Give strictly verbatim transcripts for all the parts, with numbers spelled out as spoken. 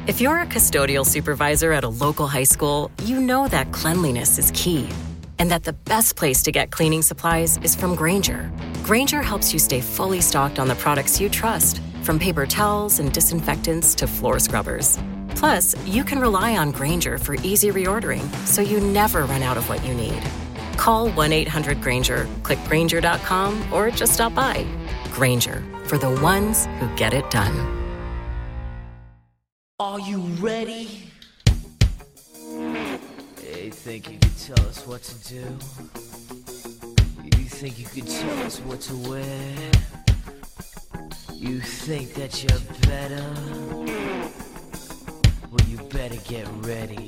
If you're a custodial supervisor at a local high school, you know that cleanliness is key, and that the best place to get cleaning supplies is from Grainger. Grainger helps you stay fully stocked on the products you trust, from paper towels and disinfectants to floor scrubbers. Plus, you can rely on Grainger for easy reordering, so you never run out of what you need. Call one eight hundred Grainger, click Grainger dot com, or just stop by. Grainger, for the ones who get it done. Are you ready? You think you could tell us what to do? You think you could tell us what to wear? You think that you're better? Well, you better get ready.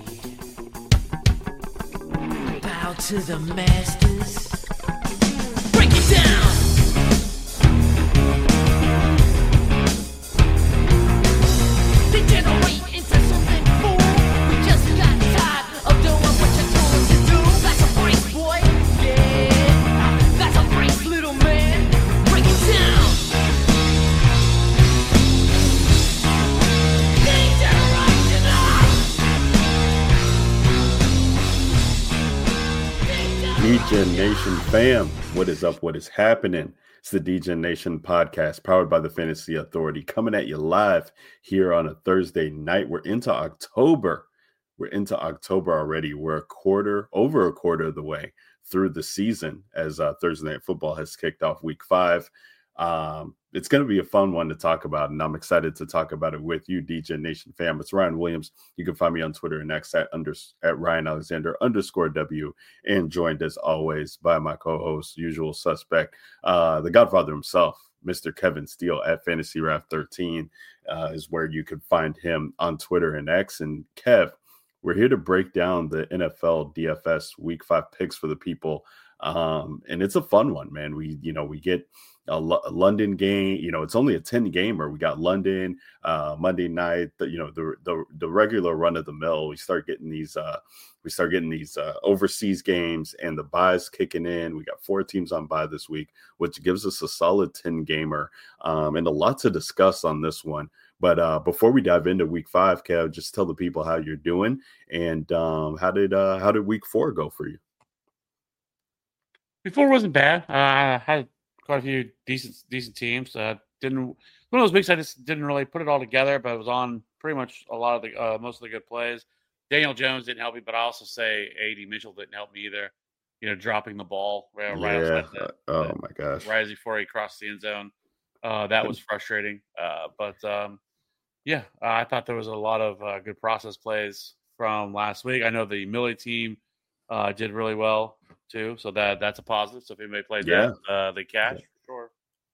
Bow to the masters. Break it down! Degenerate into something cool. We just got tired of doing what you told us to do. That's a break, boy. Yeah, that's a break, little man. Break it down. D-Gen Nation fam, what is up? What is happening? It's the D-Gen Nation podcast powered by the Fantasy Authority, coming at you live here on a Thursday night. We're into October. We're into October already. We're a quarter, over a quarter of the way through the season as uh, Thursday Night Football has kicked off week five. Um, it's going to be a fun one to talk about, and I'm excited to talk about it with you, D-Gen Nation fam. It's Ryan Williams. You can find me on Twitter and X at, under, at Ryan Alexander underscore W, and joined as always by my co-host, usual suspect, uh, the Godfather himself, Mister Kevin Steele at Fantasy Raf thirteen uh, is where you can find him on Twitter and X. And Kev, we're here to break down the N F L D F S Week Five picks for the people, um, and it's a fun one, man. We, you know, we get a, L- a London game. You know, it's only a ten gamer. We got London uh, Monday night. The, you know, the the the regular run of the mill. We start getting these. Uh, we start getting these uh, overseas games, and the buys kicking in. We got four teams on bye this week, which gives us a solid ten gamer, um, and a lot to discuss on this one. But uh, before we dive into week five, Kev, just tell the people how you're doing, and um, how did uh, how did week four go for you? Week four wasn't bad. Uh, I had quite a few decent decent teams. Uh, didn't one of those weeks I just didn't really put it all together, but it was on pretty much a lot of the uh, most of the good plays. Daniel Jones didn't help me, but I also say A D Mitchell didn't help me either. You know, dropping the ball right, right yeah. outside the, oh the, my gosh, right as before he crossed the end zone. Uh, that was frustrating. Uh, but um, yeah, uh, I thought there was a lot of uh, good process plays from last week. I know the Millie team uh, did really well too, so that that's a positive. So if anybody plays yeah. that, uh, they cash yeah. for sure.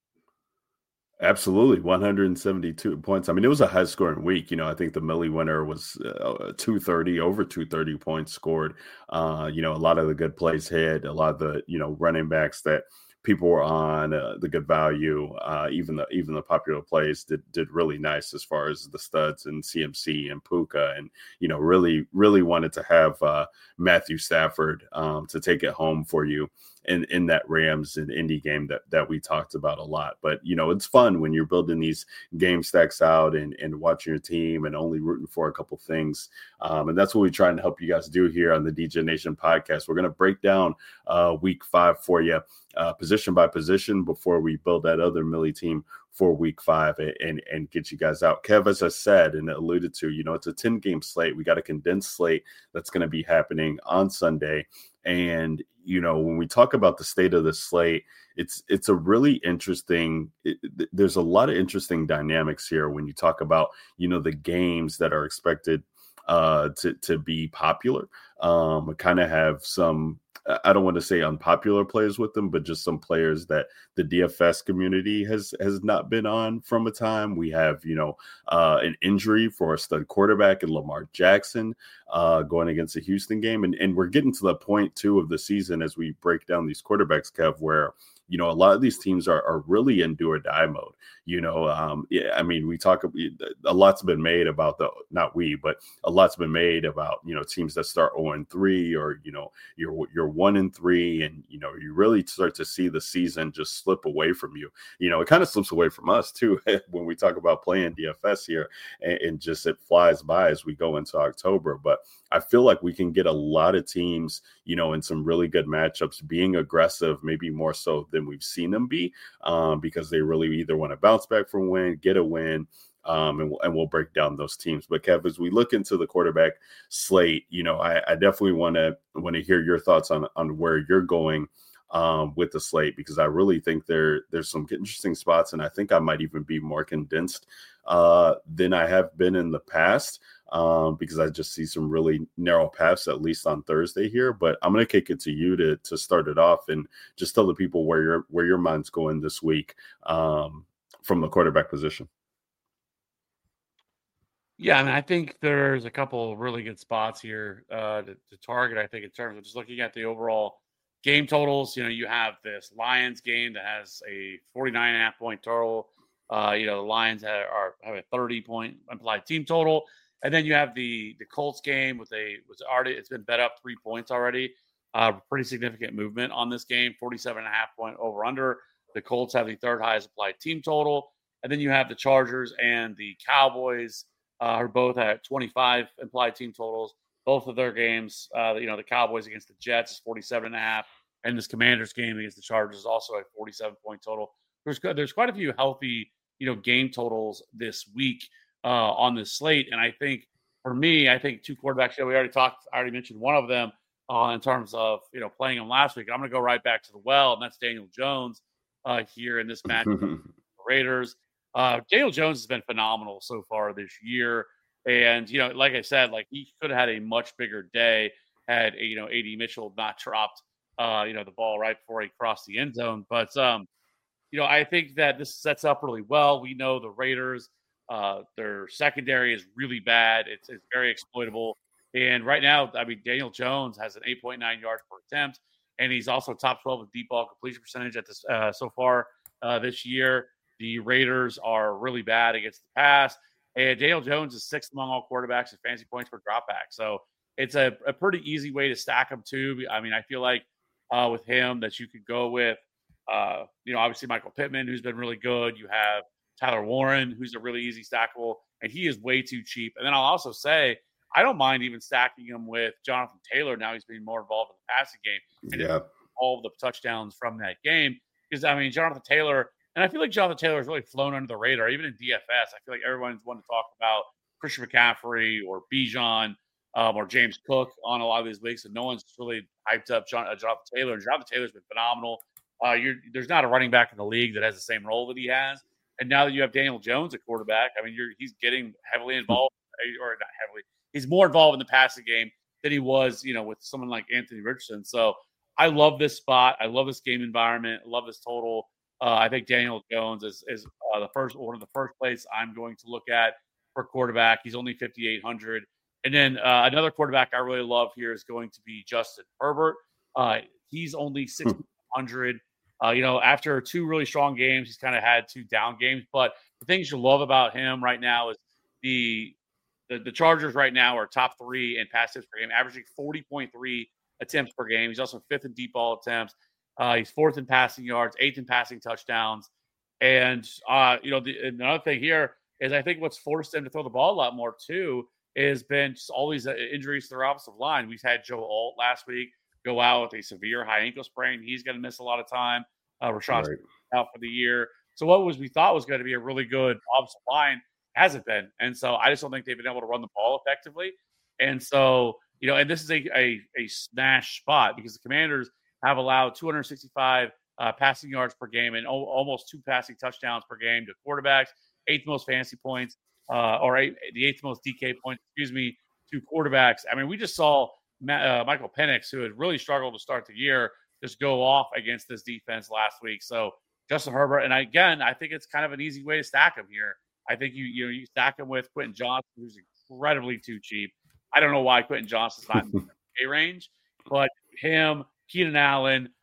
Absolutely, one hundred seventy-two points. I mean, it was a high-scoring week. You know, I think the Millie winner was uh, two thirty, over two thirty points scored. Uh, you know, a lot of the good plays hit, a lot of the, you know, running backs that people were on, uh, the good value, uh, even the even the popular plays did did really nice as far as the studs and C M C and Puka, and you know, really really wanted to have uh, Matthew Stafford um, to take it home for you in in that Rams and Indy game that that we talked about a lot. But you know, it's fun when you're building these game stacks out and and watching your team and only rooting for a couple things. Um, and that's what we try and help you guys do here on the D-Gen Nation podcast. We're going to break down uh, week five for you, uh, position by position, before we build that other Millie team for week five and, and, and get you guys out. Kev, as I said and alluded to, you know, it's a ten game slate. We got a condensed slate that's going to be happening on Sunday. And, you know, when we talk about the state of the slate, it's it's a really interesting, it, there's a lot of interesting dynamics here when you talk about, you know, the games that are expected uh, to, to be popular. Um, kind of have some, I don't want to say unpopular players with them, but just some players that the D F S community has has not been on from a time. We have, you know, uh, an injury for a stud quarterback in Lamar Jackson uh, going against the Houston game. And, and we're getting to the point, too, of the season as we break down these quarterbacks, Kev, where you know, a lot of these teams are, are really in do or die mode. You know, um, yeah, I mean, we talk, a lot's been made about the, not we, but a lot's been made about, you know, teams that start oh and three, or, you know, you're, you're one and three, and, you know, you really start to see the season just slip away from you. You know, it kind of slips away from us too when we talk about playing D F S here, and, and just it flies by as we go into October. But I feel like we can get a lot of teams, you know, in some really good matchups, being aggressive, maybe more so than we've seen them be, um, because they really either want to bounce back from win, get a win, um, and, we'll, and we'll break down those teams. But Kev, as we look into the quarterback slate, you know, I, I definitely want to want to hear your thoughts on on where you're going um, with the slate, because I really think there there's some interesting spots, and I think I might even be more condensed uh, than I have been in the past. Um, because I just see some really narrow paths, at least on Thursday here. But I'm going to kick it to you to to start it off, and just tell the people where your where your mind's going this week um, from the quarterback position. Yeah, I mean, I think there's a couple really good spots here uh, to, to target. I think in terms of just looking at the overall game totals, you know, you have this Lions game that has a forty-nine and a half point total. Uh, you know, the Lions have, are have a thirty point implied team total. And then you have the the Colts game with a was already it's been bet up three points already. Uh, pretty significant movement on this game, forty-seven and a half point over under. The Colts have the third highest applied team total. And then you have the Chargers and the Cowboys uh, are both at twenty-five implied team totals. Both of their games, uh, you know, the Cowboys against the Jets is forty-seven and a half, and this Commanders game against the Chargers is also a forty-seven point total. There's there's quite a few healthy, you know, game totals this week Uh, on this slate. And I think for me, I think two quarterbacks, you know, we already talked, I already mentioned one of them uh, in terms of, you know, playing him last week. I'm going to go right back to the well, and that's Daniel Jones uh, here in this match with the Raiders. Uh, Daniel Jones has been phenomenal so far this year. And, you know, like I said, like he could have had a much bigger day had, you know, A D Mitchell not dropped, uh, you know, the ball right before he crossed the end zone. But, um, you know, I think that this sets up really well. We know the Raiders, Uh, their secondary is really bad. It's, it's very exploitable. And right now, I mean, Daniel Jones has an eight point nine yards per attempt, and he's also top twelve with deep ball completion percentage at this uh, so far uh, this year. The Raiders are really bad against the pass, and Daniel Jones is sixth among all quarterbacks in fantasy points per dropback. So it's a, a pretty easy way to stack him too. I mean, I feel like uh, with him that you could go with, uh, you know, obviously Michael Pittman, who's been really good. You have Tyler Warren, who's a really easy stackable, and he is way too cheap. And then I'll also say, I don't mind even stacking him with Jonathan Taylor. Now he's being more involved in the passing game. And Yeah. all of the touchdowns from that game. Because, I mean, Jonathan Taylor, and I feel like Jonathan Taylor has really flown under the radar, even in D F S. I feel like everyone's wanting to talk about Christian McCaffrey or Bijan um, or James Cook on a lot of these weeks, and no one's really hyped up John, uh, Jonathan Taylor. And Jonathan Taylor's been phenomenal. Uh, you're, there's not a running back in the league that has the same role that he has. And now that you have Daniel Jones at quarterback, I mean, you're, he's getting heavily involved, or not heavily. He's more involved in the passing game than he was, you know, with someone like Anthony Richardson. So I love this spot. I love this game environment. I love this total. Uh, I think Daniel Jones is is uh, the first one of the first place I'm going to look at for quarterback. He's only fifty-eight hundred. And then uh, another quarterback I really love here is going to be Justin Herbert. Uh, he's only sixty-one hundred. Uh, you know, after two really strong games, he's kind of had two down games. But the things you love about him right now is the the, the Chargers right now are top three in pass attempts per game, averaging forty point three attempts per game. He's also fifth in deep ball attempts. Uh, he's fourth in passing yards, eighth in passing touchdowns. And, uh, you know, the, another thing here is I think what's forced him to throw the ball a lot more, too, has been just all these injuries to their offensive line. We've had Joe Alt last week go out with a severe high ankle sprain. He's going to miss a lot of time. Uh, Rashad Right. out for the year. So what was we thought was going to be a really good offensive line hasn't been. And so I just don't think they've been able to run the ball effectively. And so, you know, and this is a a, a smash spot because the Commanders have allowed two hundred sixty-five uh, passing yards per game and o- almost two passing touchdowns per game to quarterbacks, eighth most fantasy points, uh, or eight, the eighth most D K points, excuse me, to quarterbacks. I mean, we just saw Ma- uh, Michael Penix, who had really struggled to start the year, just go off against this defense last week. So Justin Herbert, and again, I think it's kind of an easy way to stack him here. I think you you know you stack him with Quentin Johnson, who's incredibly too cheap. I don't know why Quentin Johnson's not in the A range, but him, Keenan Allen,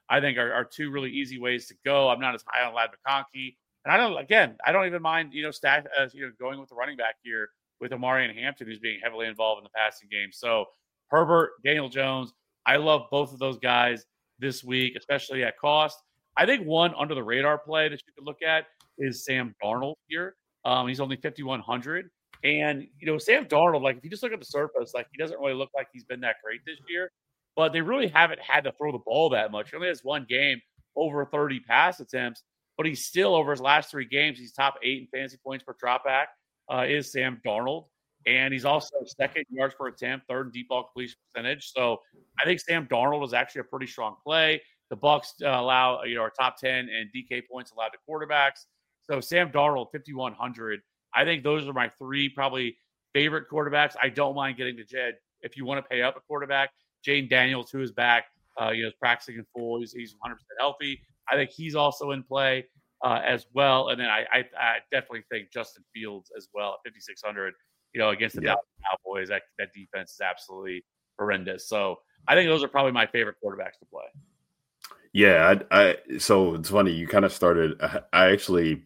I think are, are two really easy ways to go. I'm not as high on Ladd McConkey. And I don't, again, I don't even mind, you know, stack, uh, you know, going with the running back here with Omari and Hampton, who's being heavily involved in the passing game. So Herbert, Daniel Jones, I love both of those guys this week, especially at cost. I think one under the radar play that you could look at is Sam Darnold here. Um, he's only fifty-one hundred. And, you know, Sam Darnold, like if you just look at the surface, like he doesn't really look like he's been that great this year. But they really haven't had to throw the ball that much. He only has one game over thirty pass attempts, but he's still, over his last three games, he's top eight in fantasy points per dropback, uh, is Sam Darnold. And he's also second yards per attempt, third in deep ball completion percentage. So I think Sam Darnold is actually a pretty strong play. The Bucks uh, allow, you know, are top ten and D K points allowed to quarterbacks. So Sam Darnold, fifty-one hundred. I think those are my three probably favorite quarterbacks. I don't mind getting to Jed if you want to pay up a quarterback. Jayden Daniels, who is back, uh, you know, is practicing in full. He's, he's one hundred percent healthy. I think he's also in play uh, as well. And then I, I, I definitely think Justin Fields as well at fifty-six hundred. You know, against the yeah. Dallas Cowboys, that that defense is absolutely horrendous. So I think those are probably my favorite quarterbacks to play. Yeah, I, I so it's funny you kind of started. I, I actually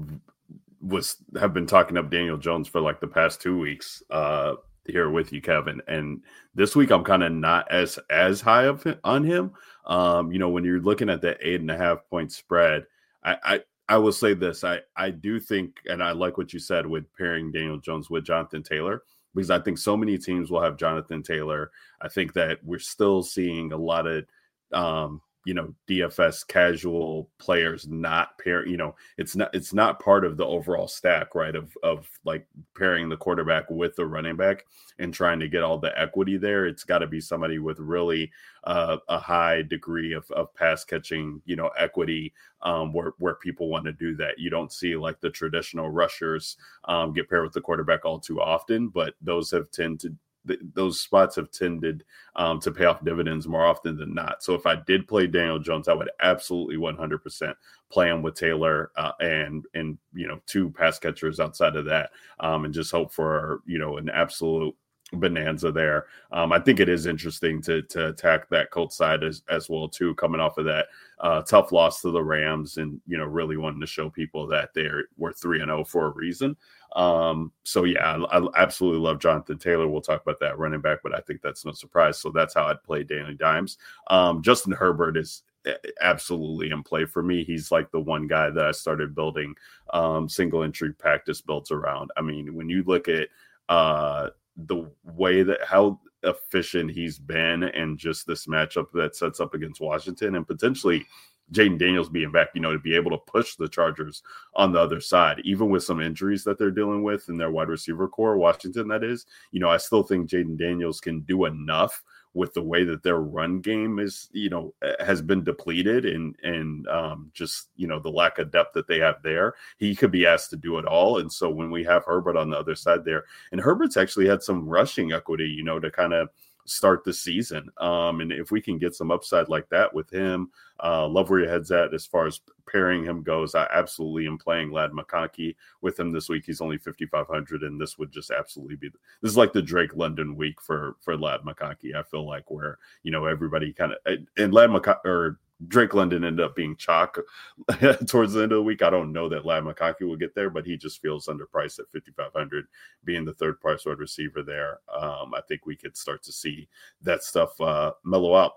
was have been talking up Daniel Jones for like the past two weeks. Uh, here with you, Kevin, and this week I'm kind of not as as high up on him. Um, you know, when you're looking at that eight and a half point spread, I, I I will say this: I I do think, and I like what you said with pairing Daniel Jones with Jonathan Taylor, because I think so many teams will have Jonathan Taylor. I think that we're still seeing a lot of um, you know, D F S casual players not pair, you know, it's not, it's not part of the overall stack, right? Of, of like pairing the quarterback with the running back and trying to get all the equity there. It's got to be somebody with really uh, a high degree of, of pass catching, you know, equity um, where, where people want to do that. You don't see like the traditional rushers um, get paired with the quarterback all too often, but those have tended to, Th- those spots have tended um, to pay off dividends more often than not. So if I did play Daniel Jones, I would absolutely one hundred percent play him with Taylor uh, and, and, you know, two pass catchers outside of that um, and just hope for, you know, an absolute bonanza there. Um, I think it is interesting to to attack that Colts side as, as well, too, coming off of that uh, tough loss to the Rams and, you know, really wanting to show people that they're we're three and oh for a reason. Um, so yeah, I, I absolutely love Jonathan Taylor. We'll talk about that running back, but I think that's no surprise. So that's how I'd play Danny Dimes. Um, Justin Herbert is absolutely in play for me. He's like the one guy that I started building um, single entry practice builds around. I mean, when you look at uh, the way that how efficient he's been and just this matchup that sets up against Washington and potentially Jayden Daniels being back, you know, to be able to push the Chargers on the other side, even with some injuries that they're dealing with in their wide receiver core, Washington, that is, you know, I still think Jayden Daniels can do enough with the way that their run game is, you know, has been depleted and, and um, just, you know, the lack of depth that they have there. He could be asked to do it all. And so when we have Herbert on the other side there, and Herbert's actually had some rushing equity, you know, to kind of start the season. Um, and if we can get some upside like that with him, uh, love where your head's at as far as pairing him goes. I absolutely am playing Ladd McConkey with him this week. He's only fifty-five hundred, and this would just absolutely be, this is like the Drake London week for, for Ladd McConkey. I feel like where, you know, everybody kind of, and Ladd McConkey, or Drake London ended up being chalk towards the end of the week. I don't know that Ladd McConkey will get there, but he just feels underpriced at fifty-five hundred, being the third price wide receiver there. Um, I think we could start to see that stuff uh, mellow out.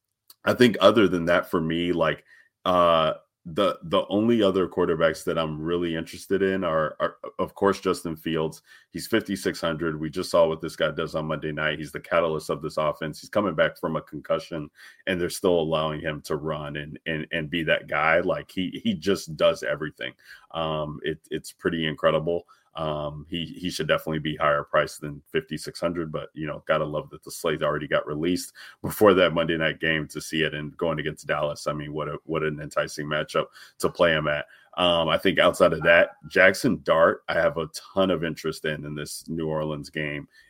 I think other than that, for me, like uh, the the only other quarterbacks that I'm really interested in are, are of course, Justin Fields. He's fifty-six hundred. We just saw what this guy does on Monday night. He's the catalyst of this offense. He's coming back from a concussion, and they're still allowing him to run and and and be that guy. Like he he just does everything. Um, it, it's pretty incredible. Um, he he should definitely be higher priced than fifty-six hundred, but you know, gotta love that the slate already got released before that Monday night game to see it and going against Dallas. I mean, what a what an enticing matchup to play him at. Um, I think outside of that, Jackson Dart, I have a ton of interest in in this New Orleans game.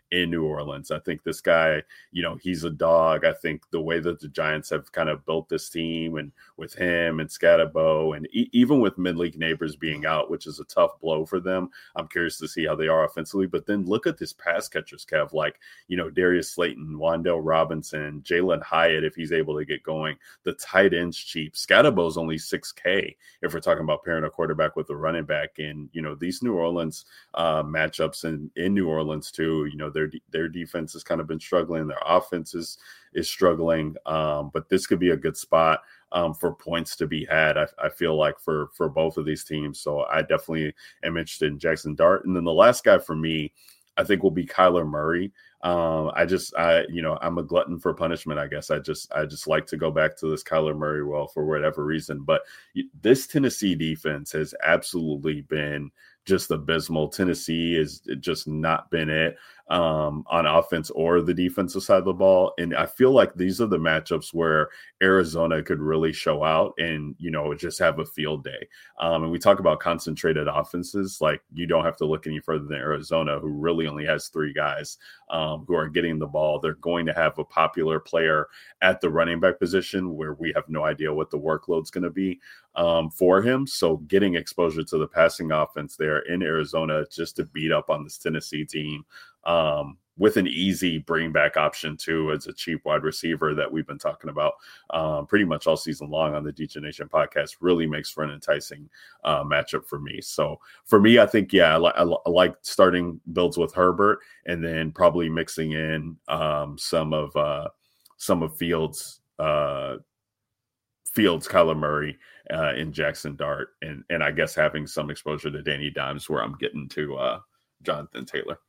in New Orleans. I think this guy, you know, he's a dog. I think the way that the Giants have kind of built this team, and with him and Scatterbo, and e- even with Midleague Neighbors being out, which is a tough blow for them, I'm curious to see how they are offensively. But then look at this pass catchers, Kev, like, you know, Darius Slayton, Wan'Dale Robinson, Jalen Hyatt, if he's able to get going. The tight end's cheap. Scatterbo's only six K if we're talking about pairing a quarterback with a running back. And, you know, these New Orleans uh, matchups in, in New Orleans too, you know, their their defense has kind of been struggling. Their offense is, is struggling. Um, but this could be a good spot um, for points to be had, I, I feel like, for, for both of these teams. So I definitely am interested in Jackson Dart. And then the last guy for me, I think, will be Kyler Murray. Um, I just, I, you know, I'm a glutton for punishment, I guess. I just, I just like to go back to this Kyler Murray well for whatever reason. But this Tennessee defense has absolutely been just abysmal. Tennessee has just not been it um, on offense or the defensive side of the ball. And I feel like these are the matchups where Arizona could really show out and, you know, just have a field day. Um, and we talk about concentrated offenses. Like, you don't have to look any further than Arizona, who really only has three guys um, who are getting the ball. They're going to have a popular player at the running back position where we have no idea what the workload's going to be um, for him. So getting exposure to the passing offense there in Arizona just to beat up on this Tennessee team um, with an easy bring back option too, as a cheap wide receiver that we've been talking about um, pretty much all season long on the D J Nation podcast, really makes for an enticing uh, matchup for me. So for me, I think, yeah, I, li- I, li- I like starting builds with Herbert and then probably mixing in um, some of uh, some of Fields, uh, Fields, Kyler Murray, uh, and Jackson Dart, and and I guess having some exposure to Danny Dimes where I'm getting to uh, Jonathan Taylor.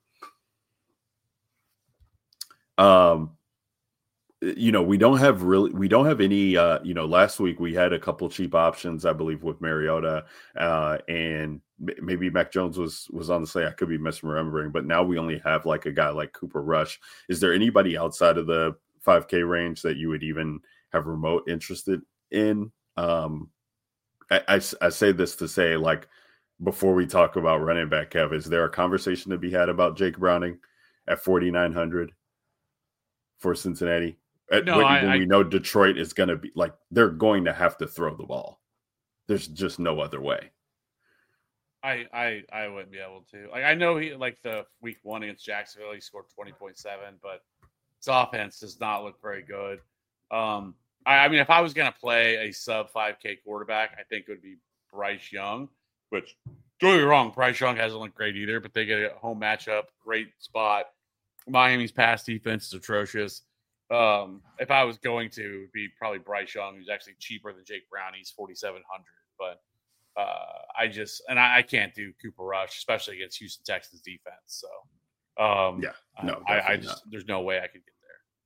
Um, you know, we don't have really, we don't have any, uh, you know, last week we had a couple cheap options, I believe, with Mariota, uh, and maybe Mac Jones was, was on the slate. I could be misremembering, but now we only have like a guy like Cooper Rush. Is there anybody outside of the five K range that you would even have remote interested in? Um, I, I, I say this to say, like, before we talk about running back, Kev, is there a conversation to be had about Jake Browning at forty-nine hundred? For Cincinnati? No, when, I, when I, we know Detroit is going to be like, they're going to have to throw the ball. There's just no other way. I, I, I wouldn't be able to. Like, I know he, like the week one against Jacksonville, he scored twenty point seven, but his offense does not look very good. Um, I, I mean, if I was going to play a sub five K quarterback, I think it would be Bryce Young, which, don't get me wrong, Bryce Young hasn't looked great either, but they get a home matchup, great spot. Miami's pass defense is atrocious. Um, if I was going to, it would be probably Bryce Young, who's actually cheaper than Jake Browning. He's forty-seven hundred. But uh, I just, and I, I can't do Cooper Rush, especially against Houston Texans defense. So, um, yeah, no, I, I just, not. there's no way I could get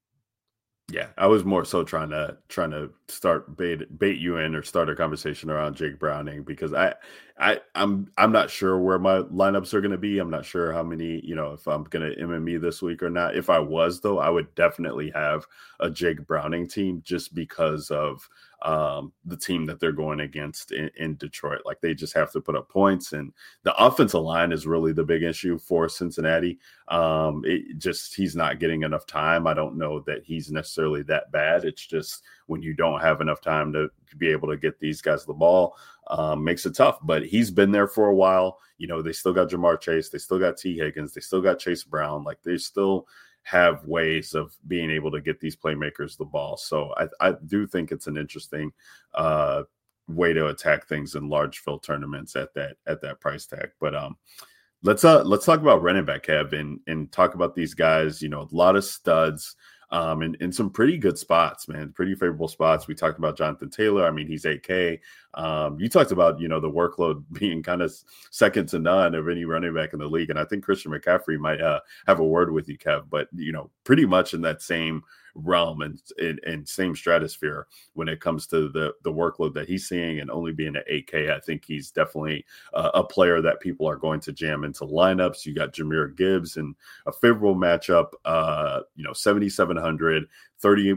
there. Yeah, I was more so trying to trying to start bait bait you in or start a conversation around Jake Browning, because I I I'm I'm not sure where my lineups are going to be. I'm not sure how many, you know, if I'm going to M M E this week or not. If I was, though, I would definitely have a Jake Browning team just because of um, the team that they're going against in, in Detroit. Like, they just have to put up points, and the offensive line is really the big issue for Cincinnati. Um, it just, he's not getting enough time. I don't know that he's necessarily that bad. It's just when you don't have enough time to, to be able to get these guys the ball, um, makes it tough. But he's been there for a while. You know, they still got Jamar Chase. They still got T. Higgins. They still got Chase Brown. Like, they still have ways of being able to get these playmakers the ball. So I, I do think it's an interesting uh, way to attack things in large field tournaments at that at that price tag. But um, let's uh let's talk about running back, Kev, and and talk about these guys. You know, a lot of studs. Um, in, in some pretty good spots, man, pretty favorable spots. We talked about Jonathan Taylor. I mean, he's eight K. Um, you talked about, you know, the workload being kind of second to none of any running back in the league. And I think Christian McCaffrey might uh, have a word with you, Kev, but, you know, pretty much in that same realm and, and, and same stratosphere when it comes to the, the workload that he's seeing, and only being at eight K. I think he's definitely uh, a player that people are going to jam into lineups. You got Jahmyr Gibbs in a favorable matchup, uh, you know, seventy-seven hundred, thirty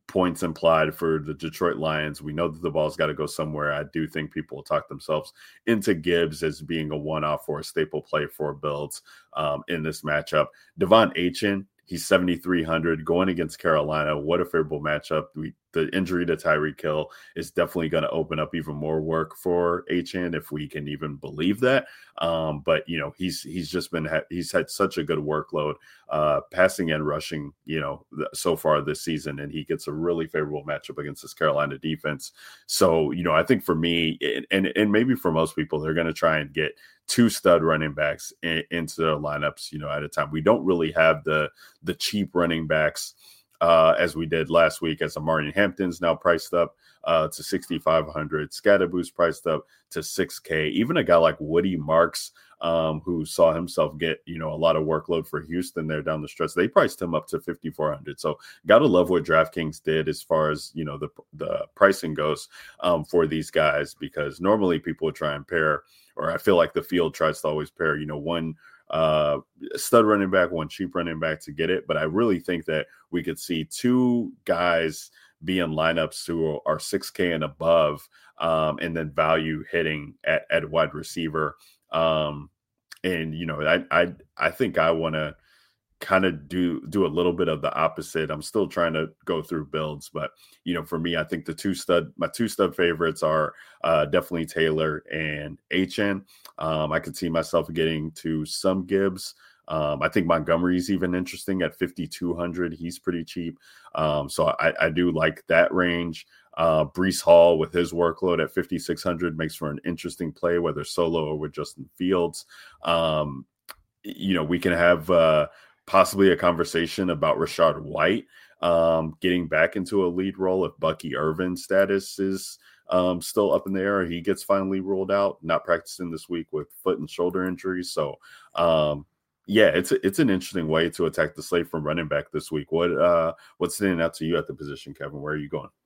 points implied for the Detroit Lions. We know that the ball's got to go somewhere. I do think people will talk themselves into Gibbs as being a one-off or a staple play for Bills um, in this matchup. Devon Achane, he's seventy-three hundred going against Carolina. What a favorable matchup. We, the injury to Tyreek Hill is definitely going to open up even more work for Achane, if we can even believe that. Um, but, you know, he's he's just been – he's had such a good workload uh, passing and rushing, you know, so far this season, and he gets a really favorable matchup against this Carolina defense. So, you know, I think for me and, and maybe for most people, they're going to try and get two stud running backs in, into their lineups, you know, at a time. We don't really have the the cheap running backs uh, as we did last week, as Amari Hampton's now priced up uh, to sixty-five hundred. Scadaboo's priced up to six K. Even a guy like Woody Marks, um, who saw himself get, you know, a lot of workload for Houston there down the stretch, they priced him up to fifty-four hundred. So got to love what DraftKings did as far as, you know, the, the pricing goes um, for these guys, because normally people would try and pair, or I feel like the field tries to always pair, you know, one uh, stud running back, one cheap running back to get it. But I really think that we could see two guys be in lineups who are six K and above, um, and then value hitting at, at wide receiver. Um, and, you know, I, I, I think I want to kind of do do a little bit of the opposite. I'm still trying to go through builds, but, you know, for me, I think the two stud, my two stud favorites are uh, definitely Taylor and Achane. Um, I could see myself getting to some Gibbs. Um, I think Montgomery's even interesting at fifty-two hundred. He's pretty cheap. Um, so I, I do like that range. Uh, Breece Hall with his workload at fifty-six hundred makes for an interesting play, whether solo or with Justin Fields. Um, you know, we can have uh, possibly a conversation about Rachaad White um, getting back into a lead role if Bucky Irvin's status is um, still up in the air. He gets finally ruled out, not practicing this week with foot and shoulder injuries. So, um, yeah, it's a, it's an interesting way to attack the slate from running back this week. What uh, what's standing out to you at the position, Kevin? Where are you going?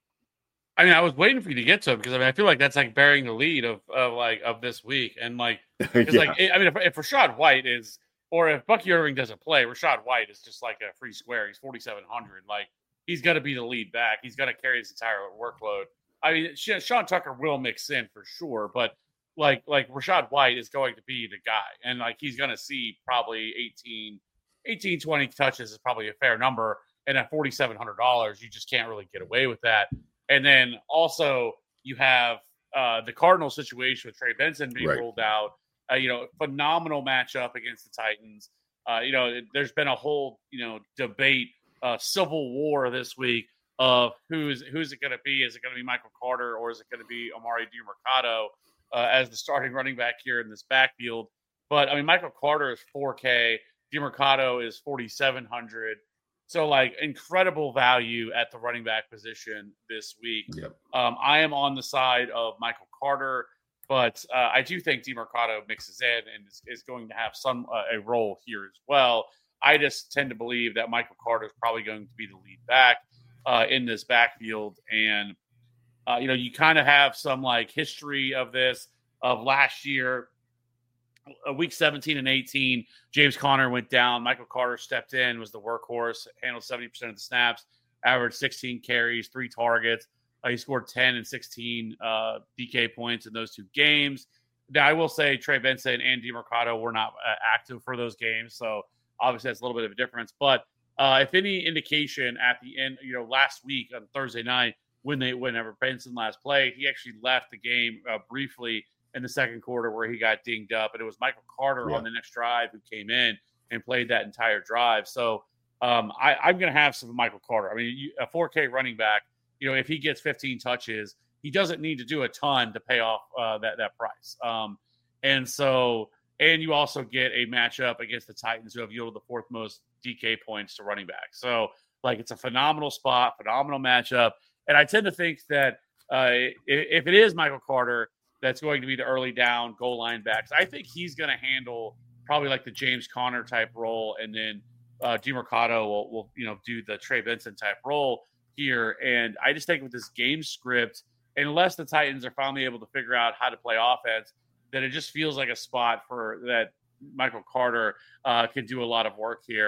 I mean, I was waiting for you to get to it because I mean, I feel like that's like bearing the lead of, of like of this week, and like it's Yeah. like I mean, if, if Rachaad White is, or if Bucky Irving doesn't play, Rachaad White is just like a free square. He's forty-seven hundred. Like he's got to be the lead back. He's got to carry his entire workload. I mean, Sean Tucker will mix in for sure, but like like Rachaad White is going to be the guy, and like he's going to see probably eighteen, eighteen, twenty touches is probably a fair number, and at forty-seven hundred dollars, you just can't really get away with that. And then also you have uh, the Cardinal situation with Trey Benson being Right. ruled out. Uh, you know, phenomenal matchup against the Titans. Uh, you know, it, there's been a whole you know debate, uh, civil war this week of who's who's it going to be? Is it going to be Michael Carter or is it going to be Amari DiMercato uh, as the starting running back here in this backfield? But I mean, Michael Carter is four K, DiMercato is forty-seven hundred. So, like, incredible value at the running back position this week. Yep. Um, I am on the side of Michael Carter, but uh, I do think DiMercato mixes in and is, is going to have some uh, a role here as well. I just tend to believe that Michael Carter is probably going to be the lead back uh, in this backfield. And, uh, you know, you kind of have some, like, history of this, of last year. Uh, week seventeen and eighteen, James Conner went down. Michael Carter stepped in, was the workhorse, handled seventy percent of the snaps, averaged sixteen carries, three targets. Uh, he scored ten and sixteen uh, D K points in those two games. Now, I will say Trey Benson and DiMercato were not uh, active for those games, so obviously that's a little bit of a difference. But uh, if any indication at the end, you know, last week on Thursday night when they whenever Benson last played, he actually left the game uh, briefly in the second quarter where he got dinged up. And it was Michael Carter Yeah. on the next drive who came in and played that entire drive. So um, I, I'm going to have some Michael Carter. I mean, you, a four K running back, you know, if he gets fifteen touches, he doesn't need to do a ton to pay off uh, that, that price. Um, and so, and you also get a matchup against the Titans who have yielded the fourth most D K points to running back. So like, it's a phenomenal spot, phenomenal matchup. And I tend to think that uh, if, if it is Michael Carter, that's going to be the early down goal line backs, I think he's going to handle probably like the James Conner type role. And then uh, DiMercato will, will, you know, do the Trey Benson type role here. And I just think with this game script, unless the Titans are finally able to figure out how to play offense, that it just feels like a spot for that Michael Carter uh, can do a lot of work here.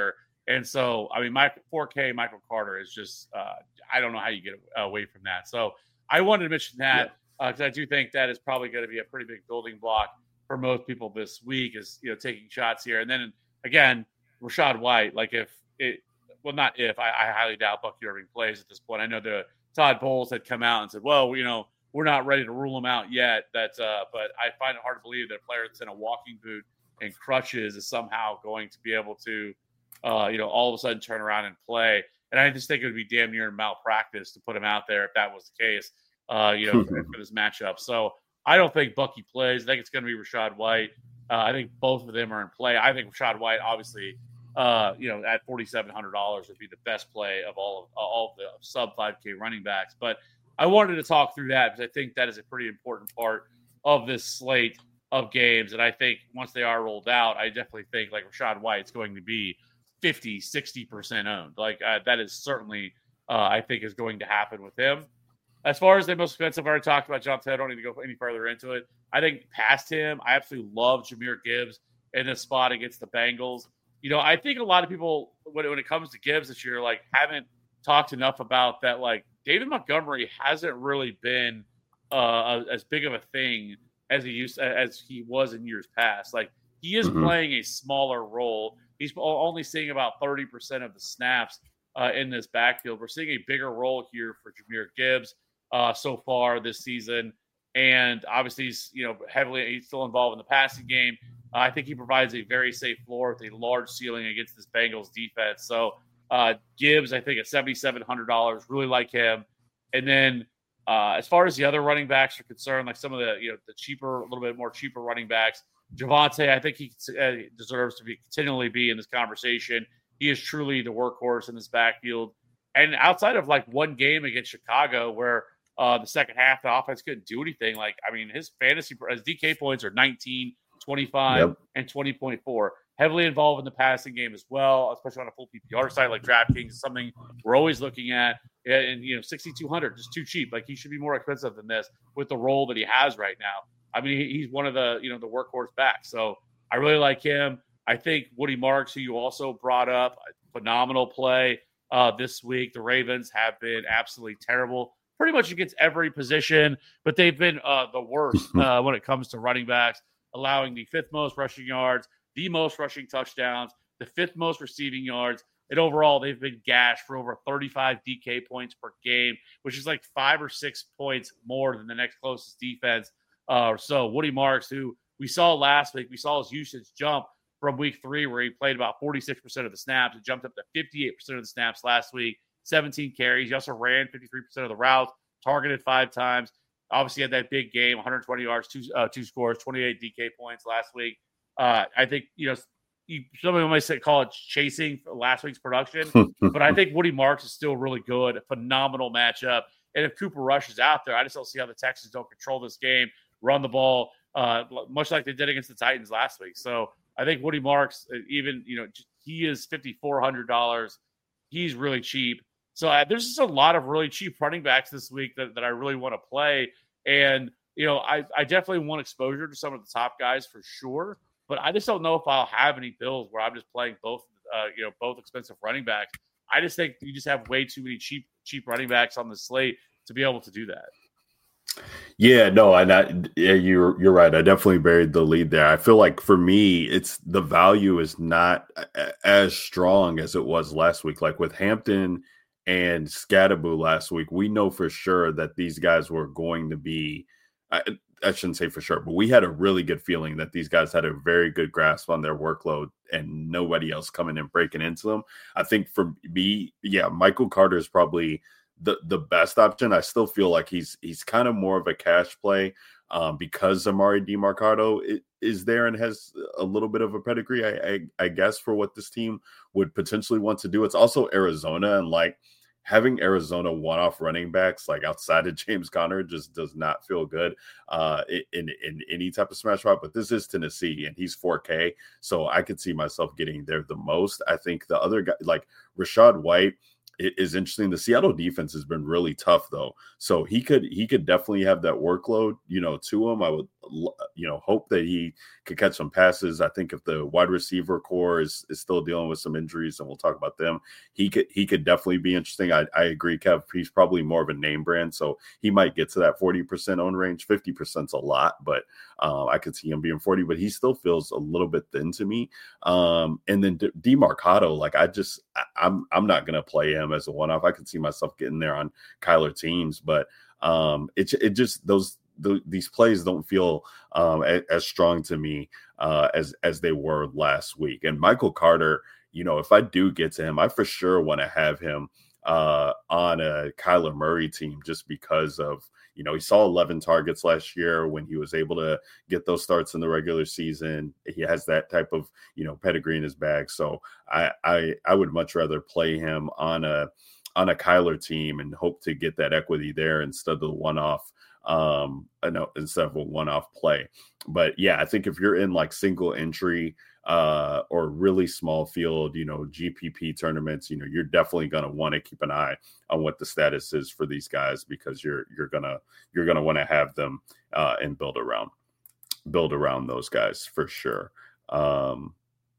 And so, I mean, my four K Michael Carter is just, uh, I don't know how you get away from that. So I wanted to mention that because yeah. uh, I do think that is probably going to be a pretty big building block for most people this week is, you know, taking shots here. And then again, Rachaad White, like if it, well, not if, I, I highly doubt Bucky Irving plays at this point. I know the Todd Bowles had come out and said, well, you know, we're not ready to rule him out yet. That, uh, but I find it hard to believe that a player that's in a walking boot and crutches is somehow going to be able to, uh, you know, all of a sudden turn around and play. And I just think it would be damn near malpractice to put him out there if that was the case, uh, you know, for, for this matchup. So I don't think Bucky plays. I think it's going to be Rachaad White. Uh, I think both of them are in play. I think Rachaad White, obviously, uh, you know, at forty-seven hundred dollars would be the best play of all of all of the sub five K running backs. But I wanted to talk through that because I think that is a pretty important part of this slate of games. And I think once they are rolled out, I definitely think like Rachaad White's going to be fifty, sixty percent owned. Like uh, that is certainly, uh, I think, is going to happen with him. As far as the most expensive, I already talked about Jonathan. I don't need to go any further into it. I think past him, I absolutely love Jahmyr Gibbs in this spot against the Bengals. You know, I think a lot of people, when it, when it comes to Gibbs this year, like haven't talked enough about that. Like David Montgomery hasn't really been uh, as big of a thing as he used as he was in years past. Like he is mm-hmm. playing a smaller role. He's only seeing about thirty percent of the snaps uh, in this backfield. We're seeing a bigger role here for Jahmyr Gibbs uh, so far this season. And obviously he's, you know, heavily, he's still involved in the passing game. Uh, I think he provides a very safe floor with a large ceiling against this Bengals defense. So uh, Gibbs, I think at seven thousand seven hundred dollars, really like him. And then uh, as far as the other running backs are concerned, like some of the, you know, the cheaper, a little bit more cheaper running backs, Javonte, I think he uh, deserves to be continually be in this conversation. He is truly the workhorse in this backfield. And outside of like one game against Chicago where uh, the second half, the offense couldn't do anything. Like, I mean, his fantasy, his D K points are nineteen, twenty-five, yep. and twenty point four. Heavily involved in the passing game as well, especially on a full P P R site like DraftKings is something we're always looking at. And, you know, sixty-two hundred, just too cheap. Like, he should be more expensive than this with the role that he has right now. I mean, he's one of the, you know, the workhorse backs. So I really like him. I think Woody Marks, who you also brought up, phenomenal play uh, this week. The Ravens have been absolutely terrible, pretty much against every position, but they've been uh, the worst uh, when it comes to running backs, allowing the fifth most rushing yards, the most rushing touchdowns, the fifth most receiving yards. And overall, they've been gashed for over thirty-five D K points per game, which is like five or six points more than the next closest defense. Uh, so Woody Marks, who we saw last week, we saw his usage jump from week three where he played about forty-six percent of the snaps. It jumped up to fifty-eight percent of the snaps last week, seventeen carries. He also ran fifty-three percent of the routes, targeted five times. Obviously had that big game, one hundred twenty yards, two, uh, two scores, twenty-eight D K points last week. Uh, I think, you know, you, somebody might say call it chasing for last week's production, but I think Woody Marks is still really good, a phenomenal matchup. And if Cooper Rush is out there, I just don't see how the Texans don't control this game, run the ball, uh, much like they did against the Titans last week. So I think Woody Marks, even, you know, he is five thousand four hundred dollars. He's really cheap. So uh, there's just a lot of really cheap running backs this week that, that I really want to play. And, you know, I, I definitely want exposure to some of the top guys for sure. But I just don't know if I'll have any bills where I'm just playing both, uh, you know, both expensive running backs. I just think you just have way too many cheap, cheap running backs on the slate to be able to do that. Yeah, no, and I, yeah, you're you're right. I definitely buried the lead there. I feel like for me, it's the value is not as strong as it was last week. Like with Hampton and Scadaboo last week, we know for sure that these guys were going to be. I, I shouldn't say for sure, but we had a really good feeling that these guys had a very good grasp on their workload and nobody else coming and breaking into them. I think for me, yeah, Michael Carter is probably the, the best option. I still feel like he's he's kind of more of a cash play um, because Amari DiMercato is there and has a little bit of a pedigree, I, I, I guess, for what this team would potentially want to do. It's also Arizona, and like, having Arizona one-off running backs like outside of James Conner just does not feel good uh, in, in any type of smash spot. But this is Tennessee, and he's four K, so I could see myself getting there the most. I think the other guy, like Rachaad White, it is interesting. The Seattle defense has been really tough, though, so he could he could definitely have that workload, you know, to him. I would, you know, hope that he could catch some passes. I think if the wide receiver core is, is still dealing with some injuries, and we'll talk about them, he could he could definitely be interesting. I, I agree, Kev. He's probably more of a name brand, so he might get to that forty percent own range. fifty percent is a lot, but uh, I could see him being forty, but he still feels a little bit thin to me. Um, and then D- DeMarcado, like I just, I, I'm I'm not going to play him as a one-off. I could see myself getting there on Kyler teams, but um, it, it just, those, the, these plays don't feel um, as, as strong to me uh, as, as they were last week. And Michael Carter, you know, if I do get to him, I for sure want to have him uh, on a Kyler Murray team just because of, you know, he saw eleven targets last year when he was able to get those starts in the regular season. He has that type of, you know, pedigree in his bag. So I, I, I would much rather play him on a, on a Kyler team and hope to get that equity there instead of the one-off, um, no, instead of a one-off play. But yeah, I think if you're in like single entry uh, or really small field, you know, G P P tournaments, you know, you're definitely going to want to keep an eye on what the status is for these guys, because you're, you're going to, you're going to want to have them uh, and build around, build around those guys for sure. Um,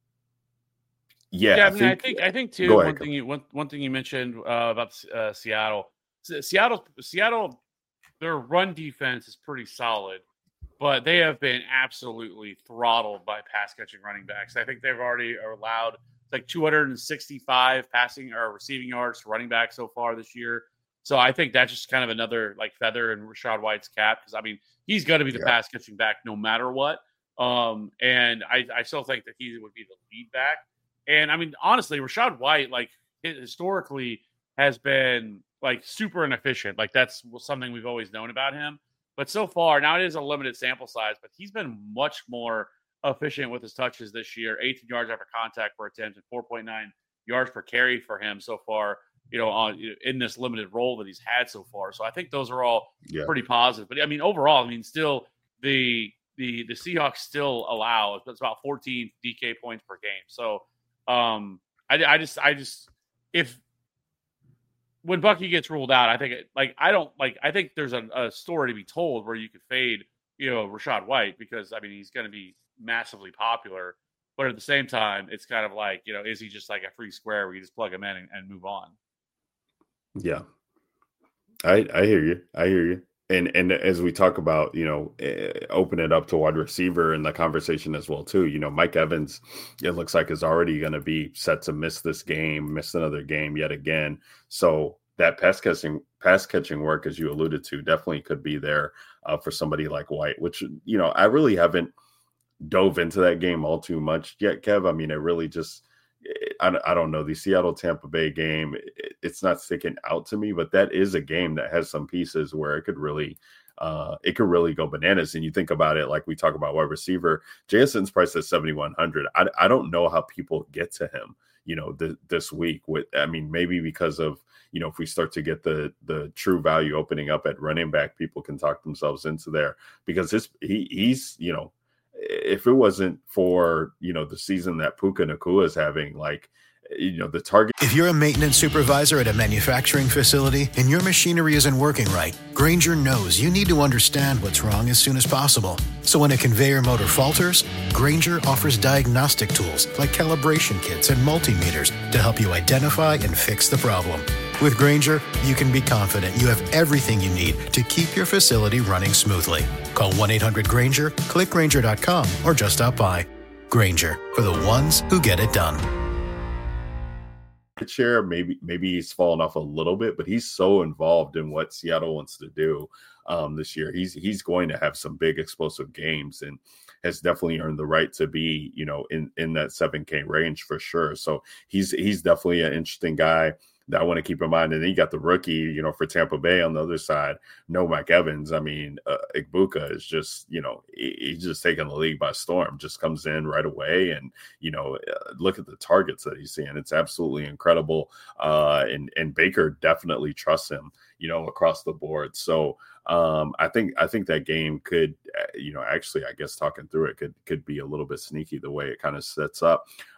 yeah, yeah. I, I mean, think, I think, I think too, go one ahead, thing you, one, one thing you mentioned uh, about uh, Seattle, S- Seattle, Seattle, their run defense is pretty solid, but they have been absolutely throttled by pass catching running backs. I think they've already allowed like two hundred sixty-five passing or receiving yards to running back so far this year. So I think that's just kind of another like feather in Rachaad White's cap, because I mean he's going to be the Yeah. pass catching back no matter what. Um, and I, I still think that he would be the lead back. And I mean honestly, Rachaad White like historically has been like super inefficient. Like that's something we've always known about him. But so far, now it is a limited sample size, but he's been much more efficient with his touches this year. eighteen yards after contact per attempt and four point nine yards per carry for him so far, you know, on in this limited role that he's had so far. So I think those are all yeah. pretty positive. But I mean, overall, I mean, still the the the Seahawks still allow it's about fourteen D K points per game. So um, I, I just I just if when Bucky gets ruled out, I think it, like I don't like I think there's a, a story to be told where you could fade, you know, Rachaad White, because I mean he's going to be massively popular, but at the same time it's kind of like, you know, is he just like a free square where you just plug him in and, and move on? Yeah, I I hear you. I hear you. And and as we talk about, you know, uh, open it up to wide receiver in the conversation as well too. You know, Mike Evans, it looks like is already going to be set to miss this game, miss another game yet again. So that pass catching pass catching work, as you alluded to, definitely could be there uh, for somebody like White. Which, you know, I really haven't dove into that game all too much yet, Kev. I mean, it really just. I, I don't know, the Seattle Tampa Bay game, it, it's not sticking out to me, but that is a game that has some pieces where it could really uh it could really go bananas. And you think about it, like we talk about wide receiver, J S N's price at seventy-one hundred. I, I don't know how people get to him, you know, th- this week with, I mean, maybe because of, you know, if we start to get the the true value opening up at running back, people can talk themselves into there, because this he he's, you know, if it wasn't for, you know, the season that Puka Nacua is having, like, you know, the target. If you're a maintenance supervisor at a manufacturing facility and your machinery isn't working right, Grainger knows you need to understand what's wrong as soon as possible. So when a conveyor motor falters, Grainger offers diagnostic tools like calibration kits and multimeters to help you identify and fix the problem. With Grainger, you can be confident you have everything you need to keep your facility running smoothly. Call one eight hundred Grainger, click Grainger dot com, or just stop by. Grainger, for the ones who get it done. Share, maybe maybe he's fallen off a little bit, but he's so involved in what Seattle wants to do um, this year. He's he's going to have some big explosive games, and has definitely earned the right to be, you know, in in that seven K range for sure. So he's he's definitely an interesting guy that I want to keep in mind. And then you got the rookie, you know, for Tampa Bay on the other side, no Mike Evans. I mean, uh, Igbuka is just, you know, he, he's just taking the league by storm, just comes in right away. And, you know, uh, look at the targets that he's seeing. It's absolutely incredible. Uh, and, and Baker definitely trusts him, you know, across the board. So um, I think, I think that game could, uh, you know, actually, I guess talking through it could, could be a little bit sneaky the way it kind of sets up.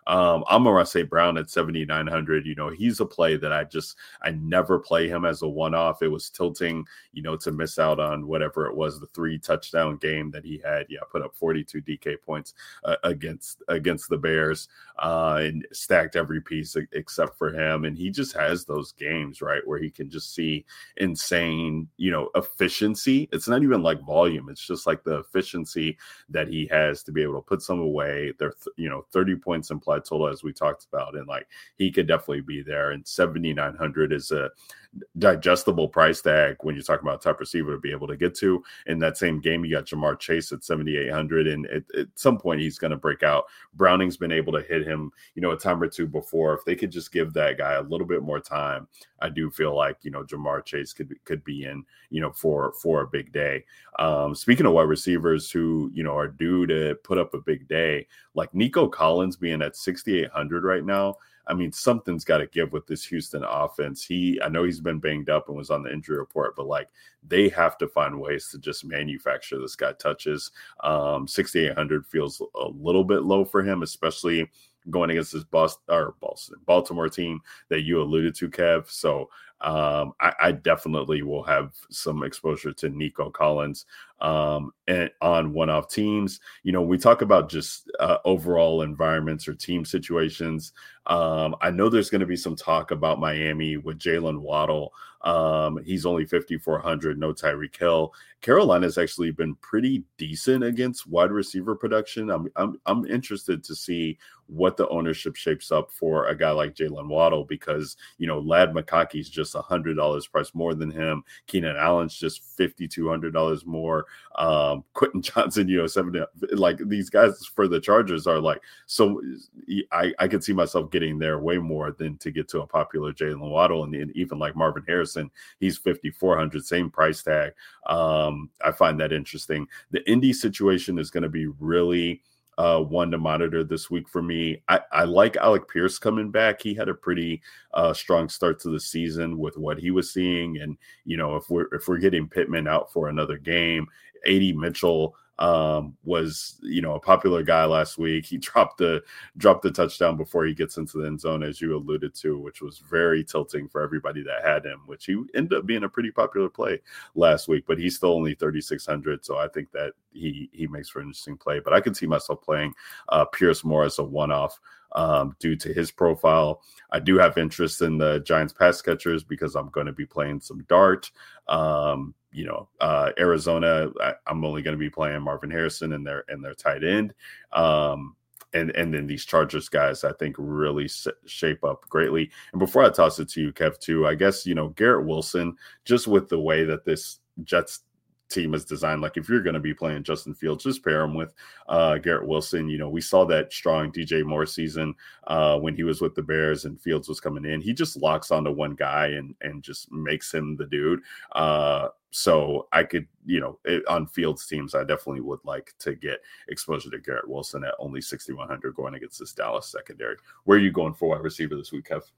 Um, Amon-Ra Saint Brown at seventy-nine hundred, you know, he's a play that I just, I never play him as a one-off. It was tilting, you know, to miss out on whatever it was, the three touchdown game that he had. Yeah, put up forty-two D K points uh, against, against the Bears uh, and stacked every piece except for him. And he just has those games, right, where he can just see insane, you know, efficiency. It's not even like volume. It's just like the efficiency that he has to be able to put some away. They're, you know, thirty points implied total, as we talked about. And like, he could definitely be there. And seventy-nine hundred is a digestible price tag when you're talking about top receiver to be able to get to. In that same game, you got Jamar Chase at seventy-eight hundred, and at, at some point he's going to break out. Browning's been able to hit him, you know, a time or two before. If they could just give that guy a little bit more time, I do feel like, you know, Jamar Chase could could be in, you know, for for a big day. Um, speaking of wide receivers who, you know, are due to put up a big day, like Nico Collins being at sixty-eight hundred right now. I mean, something's got to give with this Houston offense. He, I know he's been banged up and was on the injury report, but like, they have to find ways to just manufacture this guy touches. Um, sixty-eight hundred feels a little bit low for him, especially going against this Boston or Boston, Baltimore team that you alluded to, Kev. So um, I, I definitely will have some exposure to Nico Collins um, and on one-off teams. You know, we talk about just uh, overall environments or team situations. Um, I know there's going to be some talk about Miami with Jalen Waddle. Um, he's only fifty-four hundred, no Tyreek Hill. Carolina's actually been pretty decent against wide receiver production. I'm, I'm, I'm interested to see what the ownership shapes up for a guy like Jalen Waddle, because, you know, Lad McConkey's just one hundred dollars price more than him. Keenan Allen's just fifty-two hundred dollars more. Um, Quentin Johnson, you know, seventy, like these guys for the Chargers are like, so I, I could see myself getting there way more than to get to a popular Jalen Waddle. And, and even like Marvin Harrison, he's fifty-four hundred, same price tag. Um, I find that interesting. The Indy situation is going to be really Uh, one to monitor this week for me. I, I like Alec Pierce coming back. He had a pretty uh, strong start to the season with what he was seeing. And, you know, if we're, if we're getting Pittman out for another game, A D Mitchell um, was, you know, a popular guy last week. He dropped the, dropped the touchdown before he gets into the end zone, as you alluded to, which was very tilting for everybody that had him, which he ended up being a pretty popular play last week, but he's still only thirty-six hundred. So I think that he, he makes for an interesting play, but I can see myself playing uh, Pierce more as a one-off um, due to his profile. I do have interest in the Giants pass catchers because I'm going to be playing some dart. Um, you know, uh, Arizona, I, I'm only going to be playing Marvin Harrison and their, and their tight end. Um, and, and then these Chargers guys, I think, really s- shape up greatly. And before I toss it to you, Kev, too, I guess, you know, Garrett Wilson, just with the way that this Jets team is designed, like if you're going to be playing Justin Fields, just pair him with uh, Garrett Wilson. You know, we saw that strong D J Moore season uh, when he was with the Bears and Fields was coming in. He just locks onto one guy and and just makes him the dude. Uh, so I could, you know, it, on Fields teams, I definitely would like to get exposure to Garrett Wilson at only sixty-one hundred going against this Dallas secondary. Where are you going for wide receiver this week, Kev?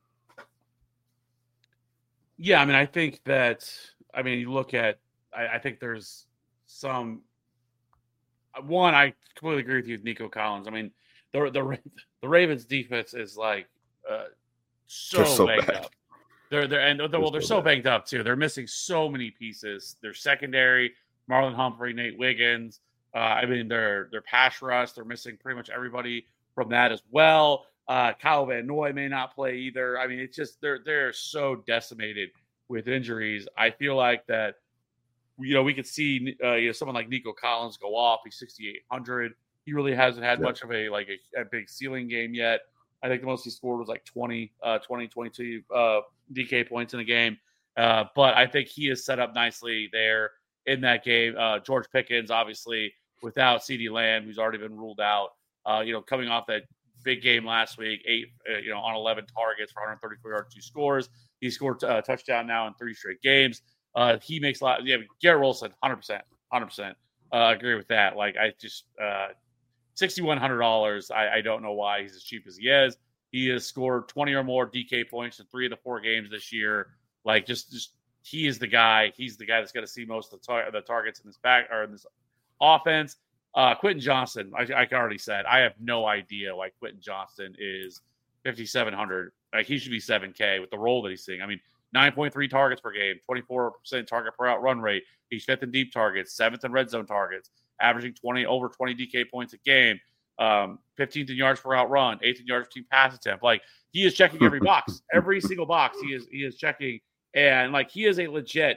Yeah, I mean, I think that, I mean, you look at, I, I think there's some, one, I completely agree with you with Nico Collins. I mean, the the, the Ravens defense is like uh, so, so banged bad. up. They're they're and they're, well, they're so, so banged up too. They're missing so many pieces. Their secondary, Marlon Humphrey, Nate Wiggins. Uh, I mean, their their pass rush. They're missing pretty much everybody from that as well. Uh, Kyle Van Noy may not play either. I mean, it's just they're they're so decimated with injuries. I feel like that. You know, we could see uh, you know someone like Nico Collins go off. He's sixty-eight hundred. He really hasn't had Yeah. much of a like a, a big ceiling game yet. I think the most he scored was like twenty, uh, twenty, twenty-two uh, D K points in a game. Uh, but I think he is set up nicely there in that game. Uh, George Pickens, obviously, without CeeDee Lamb, who's already been ruled out. Uh, you know, coming off that big game last week, eight, uh, you know, on eleven targets for one hundred thirty-four yards, two scores. He scored a touchdown now in three straight games. Uh, he makes a lot. Yeah, Garrett Wilson, one hundred percent, one hundred percent. Uh, I agree with that. Like, I just uh, sixty-one hundred dollars. I, I don't know why he's as cheap as he is. He has scored twenty or more D K points in three of the four games this year. Like, just, just he is the guy. He's the guy that's going to see most of the, tar- the targets in this back or in this offense. Uh, Quentin Johnston, I, I already said, I have no idea why Quentin Johnston is fifty-seven hundred. Like, he should be seven K with the role that he's seeing. I mean, nine point three targets per game, twenty-four percent target per out run rate. He's fifth in deep targets, seventh in red zone targets, averaging twenty over twenty D K points a game, um, fifteenth in yards per out run, eighth in yards per team pass attempt. Like, he is checking every box, every single box. He is he is checking, and like he is a legit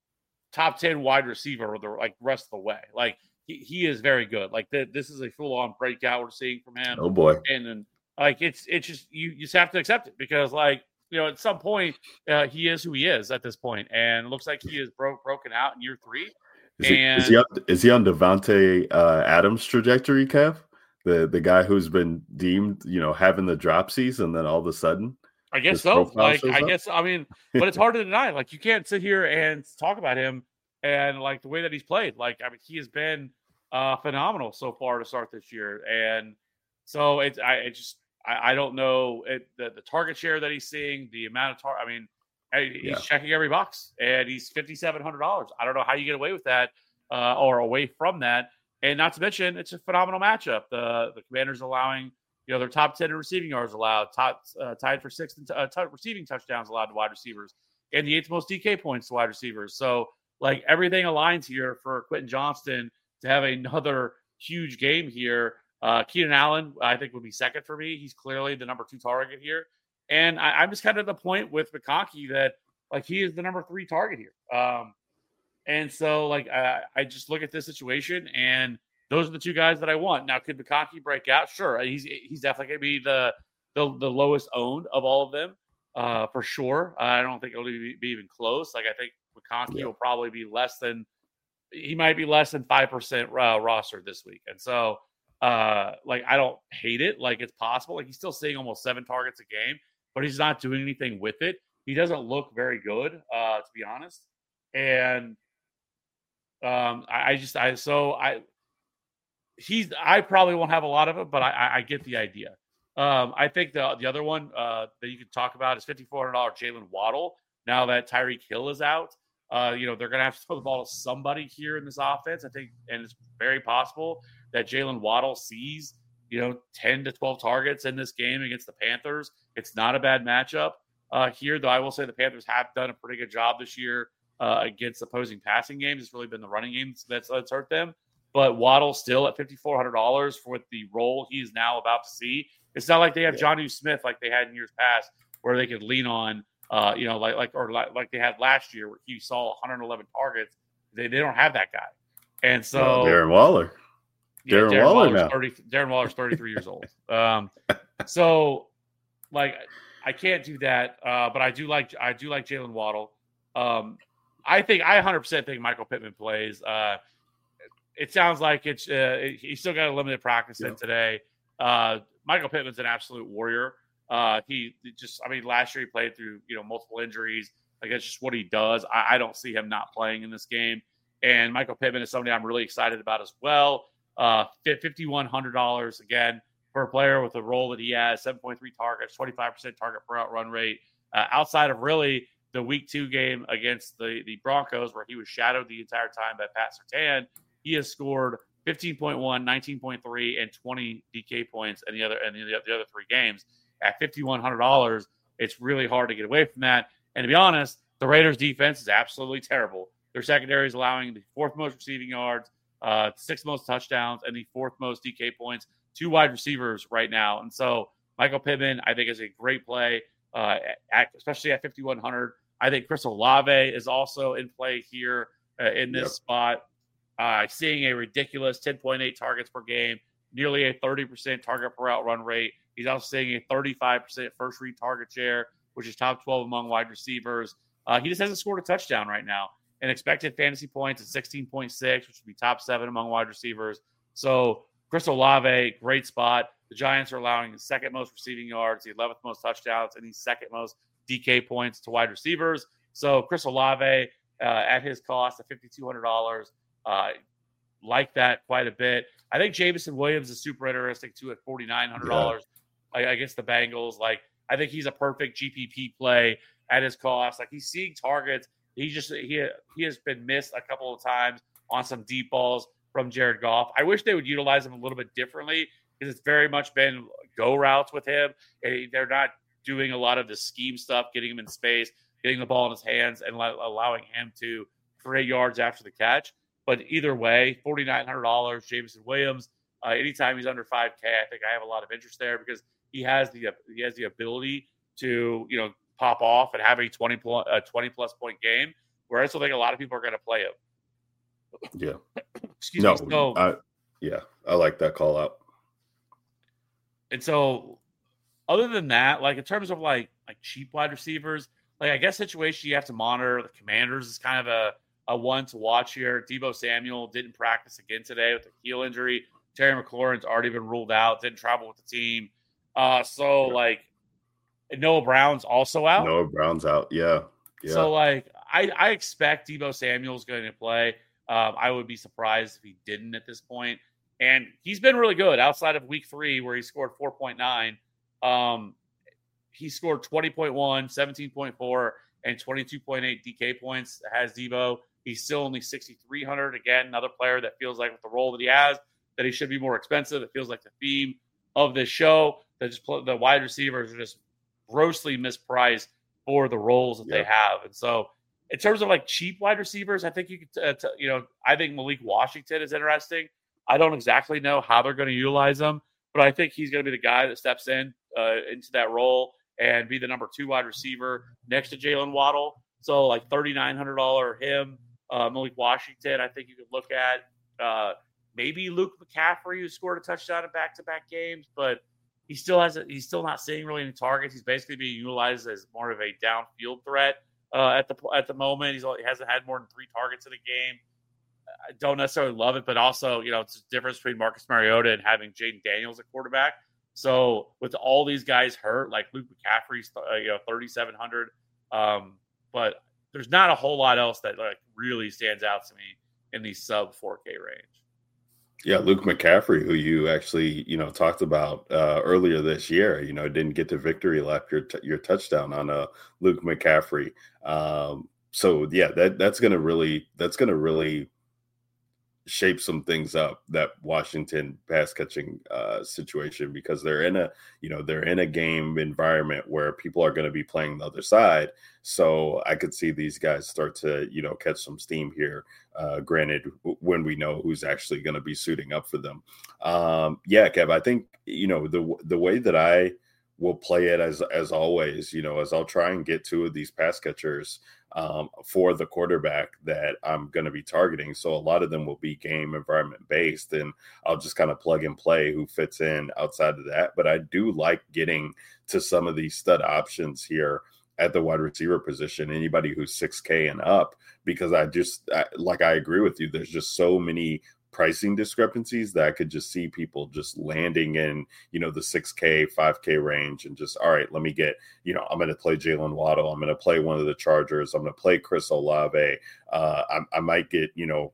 top ten wide receiver the like rest of the way. Like, he, he is very good. Like, the, this is a full on breakout we're seeing from him. Oh boy, and then like it's it's just you you just have to accept it because like. You know, at some point, uh, he is who he is at this point, and it looks like he is broke broken out in year three. Is he, and is he on, is he on Devontae uh, Adams' trajectory, Kev? The the guy who's been deemed, you know, having the dropsies, and then all of a sudden, I guess his so. profile Like, shows I up? guess I mean, but it's hard to deny. Like, you can't sit here and talk about him and like the way that he's played. Like, I mean, he has been uh, phenomenal so far to start this year, and so it's I it just. I, I don't know it, the, the target share that he's seeing, the amount of target. I mean, he's Yeah. checking every box, and he's fifty-seven hundred dollars. I don't know how you get away with that uh, or away from that. And not to mention, it's a phenomenal matchup. The the Commanders allowing, you know, their top ten in receiving yards allowed, top uh, tied for sixth in t- uh, t- receiving touchdowns allowed to wide receivers, and the eighth most D K points to wide receivers. So, like, everything aligns here for Quentin Johnston to have another huge game here. Uh, Keenan Allen, I think, would be second for me. He's clearly the number two target here. And I, I'm just kind of at the point with McConkey that, like, he is the number three target here. Um, and so, like, I, I just look at this situation, and those are the two guys that I want. Now, could McConkey break out? Sure. He's he's definitely going to be the, the the lowest owned of all of them, uh, for sure. I don't think it'll be, be even close. Like, I think McConkey Yeah. will probably be less than – he might be less than five percent uh, roster this week. And so – Uh, like, I don't hate it. Like, it's possible. Like, he's still seeing almost seven targets a game, but he's not doing anything with it. He doesn't look very good, uh, to be honest. And um, I, I just, I so I, he's, I probably won't have a lot of it, but I, I, I get the idea. Um, I think the the other one uh, that you could talk about is fifty-four hundred dollars Jalen Waddle. Now that Tyreek Hill is out, uh, you know, they're going to have to throw the ball to somebody here in this offense. I think, and it's very possible that Jalen Waddle sees, you know, ten to twelve targets in this game against the Panthers. It's not a bad matchup uh, here, though I will say the Panthers have done a pretty good job this year uh, against opposing passing games. It's really been the running games that's, that's hurt them. But Waddle still at fifty-four hundred dollars for the role he's now about to see. It's not like they have Yeah. Jonnu Smith like they had in years past where they could lean on, uh, you know, like like or like, like they had last year where he saw one hundred eleven targets. They, they don't have that guy. And so Oh, Darren Waller. Yeah, Darren Darren, Waller Waller's now. thirty. Darren Waller's thirty-three years old. Um, so, like, I can't do that. Uh, but I do like I do like Jalen Waddle. Um, I think I one hundred percent think Michael Pittman plays. Uh, it sounds like it's uh, it, he's still got a limited practice in Yeah. today. Uh, Michael Pittman's an absolute warrior. Uh, he just, I mean, last year he played through you know multiple injuries. Like, that's just what he does. I, I don't see him not playing in this game. And Michael Pittman is somebody I'm really excited about as well. Uh, fifty-one hundred dollars again for a player with the role that he has, seven point three targets, twenty-five percent target per out run rate. Uh, outside of really the week two game against the, the Broncos, where he was shadowed the entire time by Pat Surtain, he has scored fifteen point one, nineteen point three, and twenty D K points in the other and the, the other three games. At fifty-one hundred dollars, it's really hard to get away from that. And to be honest, the Raiders' defense is absolutely terrible. Their secondary is allowing the fourth most receiving yards, uh, sixth most touchdowns, and the fourth most D K points to wide receivers right now. And so Michael Pittman, I think, is a great play, uh, at, especially at fifty-one hundred. I think Chris Olave is also in play here uh, in this Yep. spot. Uh, seeing a ridiculous ten point eight targets per game, nearly a thirty percent target per out run rate. He's also seeing a thirty-five percent first read target share, which is top twelve among wide receivers. Uh, he just hasn't scored a touchdown right now. And expected fantasy points at sixteen point six, which would be top seven among wide receivers. So Chris Olave, great spot. The Giants are allowing the second most receiving yards, the eleventh most touchdowns, and the second most D K points to wide receivers. So Chris Olave uh, at his cost of fifty-two hundred dollars, uh, like that quite a bit. I think Jameson Williams is super interesting too at forty-nine hundred dollars yeah. against the Bengals. Like, I think he's a perfect G P P play at his cost. Like, he's seeing targets. He just he he has been missed a couple of times on some deep balls. from Jared Goff. I wish they would utilize him a little bit differently because it's very much been go routes with him. And they're not doing a lot of the scheme stuff, getting him in space, getting the ball in his hands, and allowing him to create yards after the catch. But either way, four thousand nine hundred dollars, Jameson Williams, uh, anytime he's under five K, I think I have a lot of interest there because he has the he has the ability to, you know, pop off and have a twenty plus, a twenty plus point game, where I still think a lot of people are going to play him. Yeah. Excuse no, me. So, I, yeah, I like that call out. And so, other than that, like in terms of like like cheap wide receivers, like I guess situation you have to monitor. The Commanders is kind of a, a one to watch here. Deebo Samuel didn't practice again today with a heel injury. Terry McLaurin's already been ruled out. Didn't travel with the team. Uh, so yeah. like Noah Brown's also out. Noah Brown's out. Yeah. Yeah. So like I, I expect Deebo Samuel's going to play. Um, I would be surprised if he didn't at this point. And he's been really good outside of week three where he scored four point nine. Um, he scored twenty point one, seventeen point four, and twenty-two point eight D K points. Has Deebo. He's still only sixty-three hundred. Again, another player that feels like with the role that he has, that he should be more expensive. It feels like the theme of this show that just the wide receivers are just grossly mispriced for the roles that yeah. they have. And so in terms of like cheap wide receivers, I think you could, uh, t- you know, I think Malik Washington is interesting. I don't exactly know how they're going to utilize him, but I think he's going to be the guy that steps in uh, into that role and be the number two wide receiver next to Jalen Waddle. So like thirty-nine hundred dollars him, uh, Malik Washington, I think you could look at uh, maybe Luke McCaffrey, who scored a touchdown in back-to-back games, but he still has a, he's still not seeing really any targets. He's basically being utilized as more of a downfield threat uh, at the at the moment. He's he hasn't had more than three targets in a game. I don't necessarily love it, but also, you know, it's a difference between Marcus Mariota and having Jaden Daniels at quarterback. So with all these guys hurt, like Luke McCaffrey's, uh, you know, thirty-seven hundred, um, but there's not a whole lot else that like really stands out to me in the sub four K range. Yeah, Luke McCaffrey, who you actually, you know, talked about uh, earlier this year, you know, didn't get to victory lap your t- your touchdown on uh, Luke McCaffrey. Um, so yeah, that that's gonna really that's gonna really shape some things up, that Washington pass catching uh, situation, because they're in a, you know, they're in a game environment where people are going to be playing the other side. So I could see these guys start to, you know, catch some steam here. Uh, granted, when we know who's actually going to be suiting up for them. Um, yeah, Kev, I think, you know, the the way that I will play it as as always, you know, as I'll try and get two of these pass catchers um, for the quarterback that I'm going to be targeting. So a lot of them will be game environment based, and I'll just kind of plug and play who fits in outside of that. But I do like getting to some of these stud options here at the wide receiver position, anybody who's six K and up, because I just, I, like, I agree with you. There's just so many pricing discrepancies that I could just see people just landing in, you know, the six K, five K range and just, all right, let me get, you know, I'm going to play Jalen Waddle. I'm going to play one of the Chargers. I'm going to play Chris Olave. Uh, I, I might get, you know,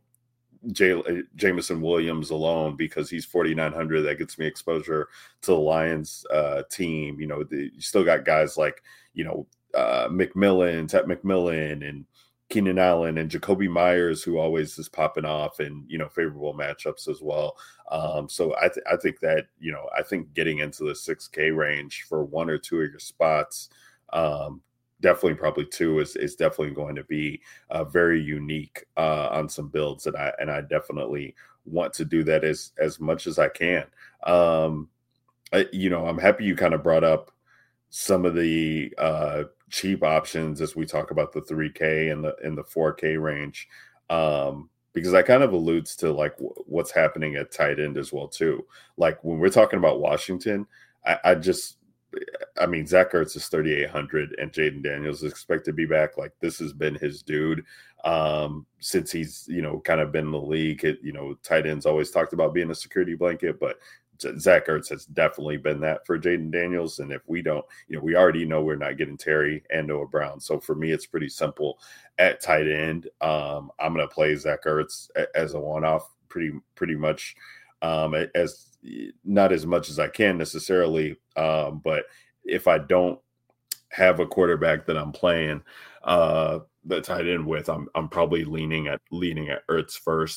J- Jameson Williams alone because he's forty-nine hundred. That gets me exposure to the Lions uh, team. You know, the, you still got guys like, you know, uh, McMillan, Ted McMillan, and Keenan Allen and Jacoby Myers, who always is popping off in, you know, favorable matchups as well. Um, so I, th- I think that, you know, I think getting into the six K range for one or two of your spots, um, definitely probably two is, is definitely going to be uh, very unique uh, on some builds. And I, and I definitely want to do that as, as much as I can. Um, I, you know, I'm happy you kind of brought up some of the uh, cheap options as we talk about the three K and the in the four K range, um, because that kind of alludes to like w- what's happening at tight end as well too. Like when we're talking about Washington, I, I just, I mean, Zach Ertz is thirty-eight hundred and Jaden Daniels is expected to be back. Like this has been his dude um, since he's, you know, kind of been in the league. It, you know, tight ends always talked about being a security blanket, but Zach Ertz has definitely been that for Jaden Daniels. And if we don't, you know, we already know we're not getting Terry and Noah Brown. So for me, it's pretty simple at tight end. Um, I'm going to play Zach Ertz as a one-off pretty, pretty much um, as not as much as I can necessarily. Um, but if I don't have a quarterback that I'm playing uh, the tight end with, I'm, I'm probably leaning at leaning at Ertz first.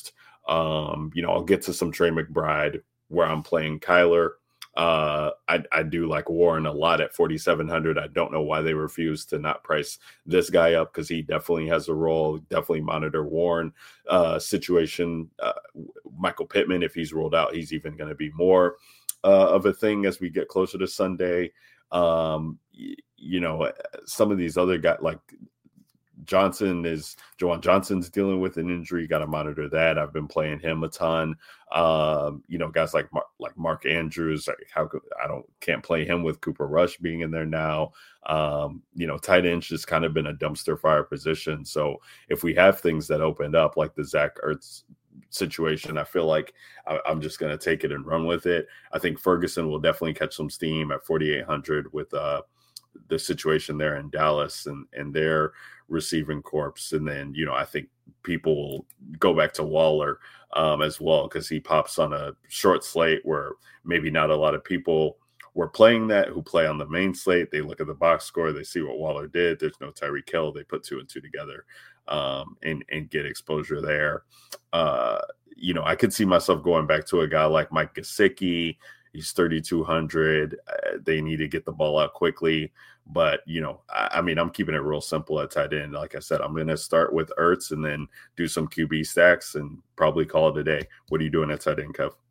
Um, you know, I'll get to some Trey McBride where I'm playing Kyler. Uh, I, I do like Warren a lot at forty-seven hundred. I don't know why they refuse to not price this guy up because he definitely has a role. Definitely monitor Warren uh, situation. Uh, Michael Pittman, if he's rolled out, he's even going to be more uh, of a thing as we get closer to Sunday. Um, y- you know, some of these other guys like Johnson is Jawan Johnson's dealing with an injury. Got to monitor that. I've been playing him a ton. Um, you know, guys like Mark, like Mark Andrews. Like how could, I don't can't play him with Cooper Rush being in there now. Um, you know, tight end's just kind of been a dumpster fire position. So if we have things that opened up like the Zach Ertz situation, I feel like I, I'm just going to take it and run with it. I think Ferguson will definitely catch some steam at forty-eight hundred with uh, the situation there in Dallas and and their receiving corpse. And then, you know, I think people will go back to Waller um, as well because he pops on a short slate where maybe not a lot of people were playing that who play on the main slate. They look at the box score, they see what Waller did. There's no Tyreek Hill. They put two and two together um, and, and get exposure there. Uh, you know, I could see myself going back to a guy like Mike Gesicki. He's thirty-two hundred. Uh, they need to get the ball out quickly. But, you know, I, I mean, I'm keeping it real simple at tight end. Like I said, I'm going to start with Ertz and then do some Q B stacks and probably call it a day. What are you doing at tight end, Kev?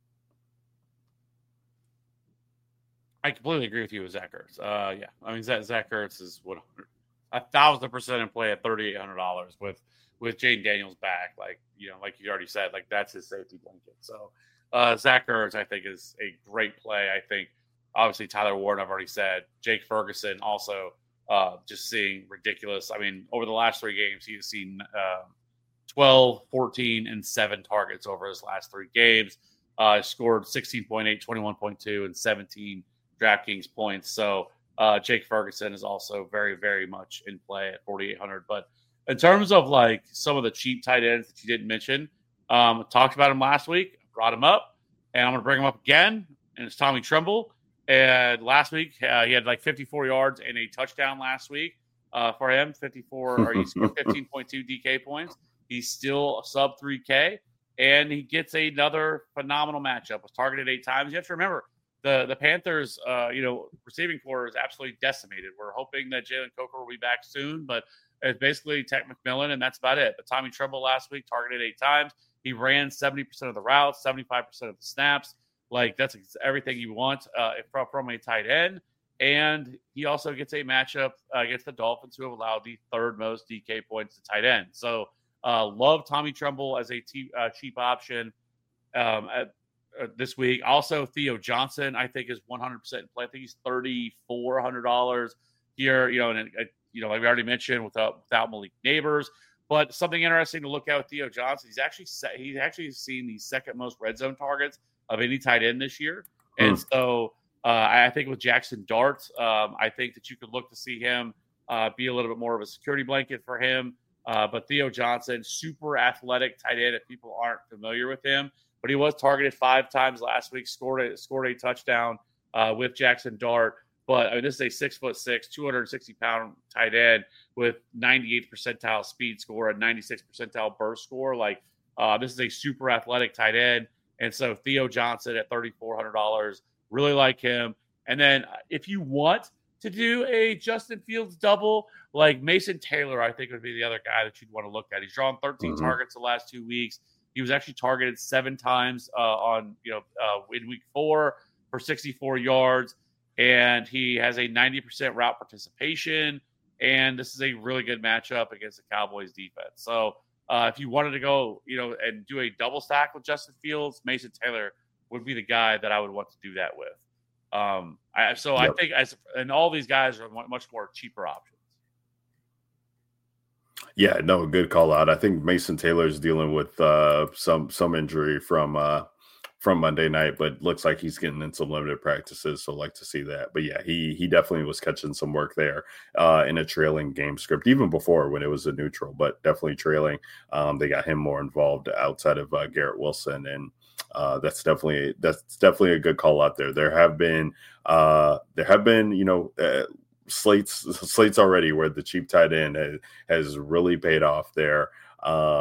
I completely agree with you with Zach Ertz. Uh, yeah, I mean, Zach, Zach Ertz is what a thousand percent in play at thirty-eight hundred dollars with with Jaden Daniels back. Like, you know, like you already said, like that's his safety blanket. So uh, Zach Ertz, I think, is a great play. I think obviously Tyler Warren, I've already said. Jake Ferguson also uh, just seeing ridiculous. I mean, over the last three games, he's seen uh, twelve, fourteen, and seven targets over his last three games. Uh, scored sixteen point eight, twenty-one point two, and seventeen DraftKings points. So uh, Jake Ferguson is also very, very much in play at forty-eight hundred. But in terms of like some of the cheap tight ends that you didn't mention, um, talked about him last week, brought him up, and I'm going to bring him up again. And it's Tommy Tremble. And last week uh, he had like fifty-four yards and a touchdown last week uh, for him. fifty-four or he scored fifteen point two D K points. He's still sub three K, and he gets another phenomenal matchup. Was targeted eight times. You have to remember. The the Panthers, uh, you know, receiving core is absolutely decimated. We're hoping that Jalen Coker will be back soon, but it's basically Tech McMillan, and that's about it. But Tommy Tremble last week targeted eight times. He ran seventy percent of the routes, seventy-five percent of the snaps. Like, that's everything you want uh, from, from a tight end. And he also gets a matchup uh, against the Dolphins, who have allowed the third most D K points to tight end. So uh, love Tommy Tremble as a t- uh, cheap option. Um, at, Uh, this week. Also, Theo Johnson, I think, is one hundred percent in play. I think he's thirty-four hundred dollars here, you know, and, uh, you know, like we already mentioned, without without Malik Neighbors. But something interesting to look at with Theo Johnson, he's actually set, he's actually seen the second most red zone targets of any tight end this year. And mm. so uh, I think with Jackson Dart, um, I think that you could look to see him uh, be a little bit more of a security blanket for him. Uh, but Theo Johnson, super athletic tight end if people aren't familiar with him. But he was targeted five times last week, scored a, scored a touchdown uh, with Jackson Dart. But I mean, this is a six foot six, two hundred sixty pound tight end with ninety-eighth percentile speed score and ninety-sixth percentile burst score. Like, uh, this is a super athletic tight end. And so Theo Johnson at thirty-four hundred dollars, really like him. And then if you want to do a Justin Fields double, like Mason Taylor, I think would be the other guy that you'd want to look at. He's drawn thirteen mm-hmm. targets the last two weeks. He was actually targeted seven times uh, on, you know, uh, in week four for sixty-four yards, and he has a ninety percent route participation. And this is a really good matchup against the Cowboys defense. So uh, if you wanted to go, you know, and do a double stack with Justin Fields, Mason Taylor would be the guy that I would want to do that with. Um, I, so yep. I think, as and all these guys are much more cheaper options. Yeah, no, good call out. I think Mason Taylor's dealing with uh, some some injury from uh, from Monday night, but looks like he's getting in some limited practices, so like to see that. But yeah, he he definitely was catching some work there uh, in a trailing game script, even before when it was a neutral, but definitely trailing. Um, they got him more involved outside of uh, Garrett Wilson, and uh, that's definitely that's definitely a good call out there. There have been uh, there have been you know. Uh, slates slates already where the cheap tight end has, has really paid off there. Um,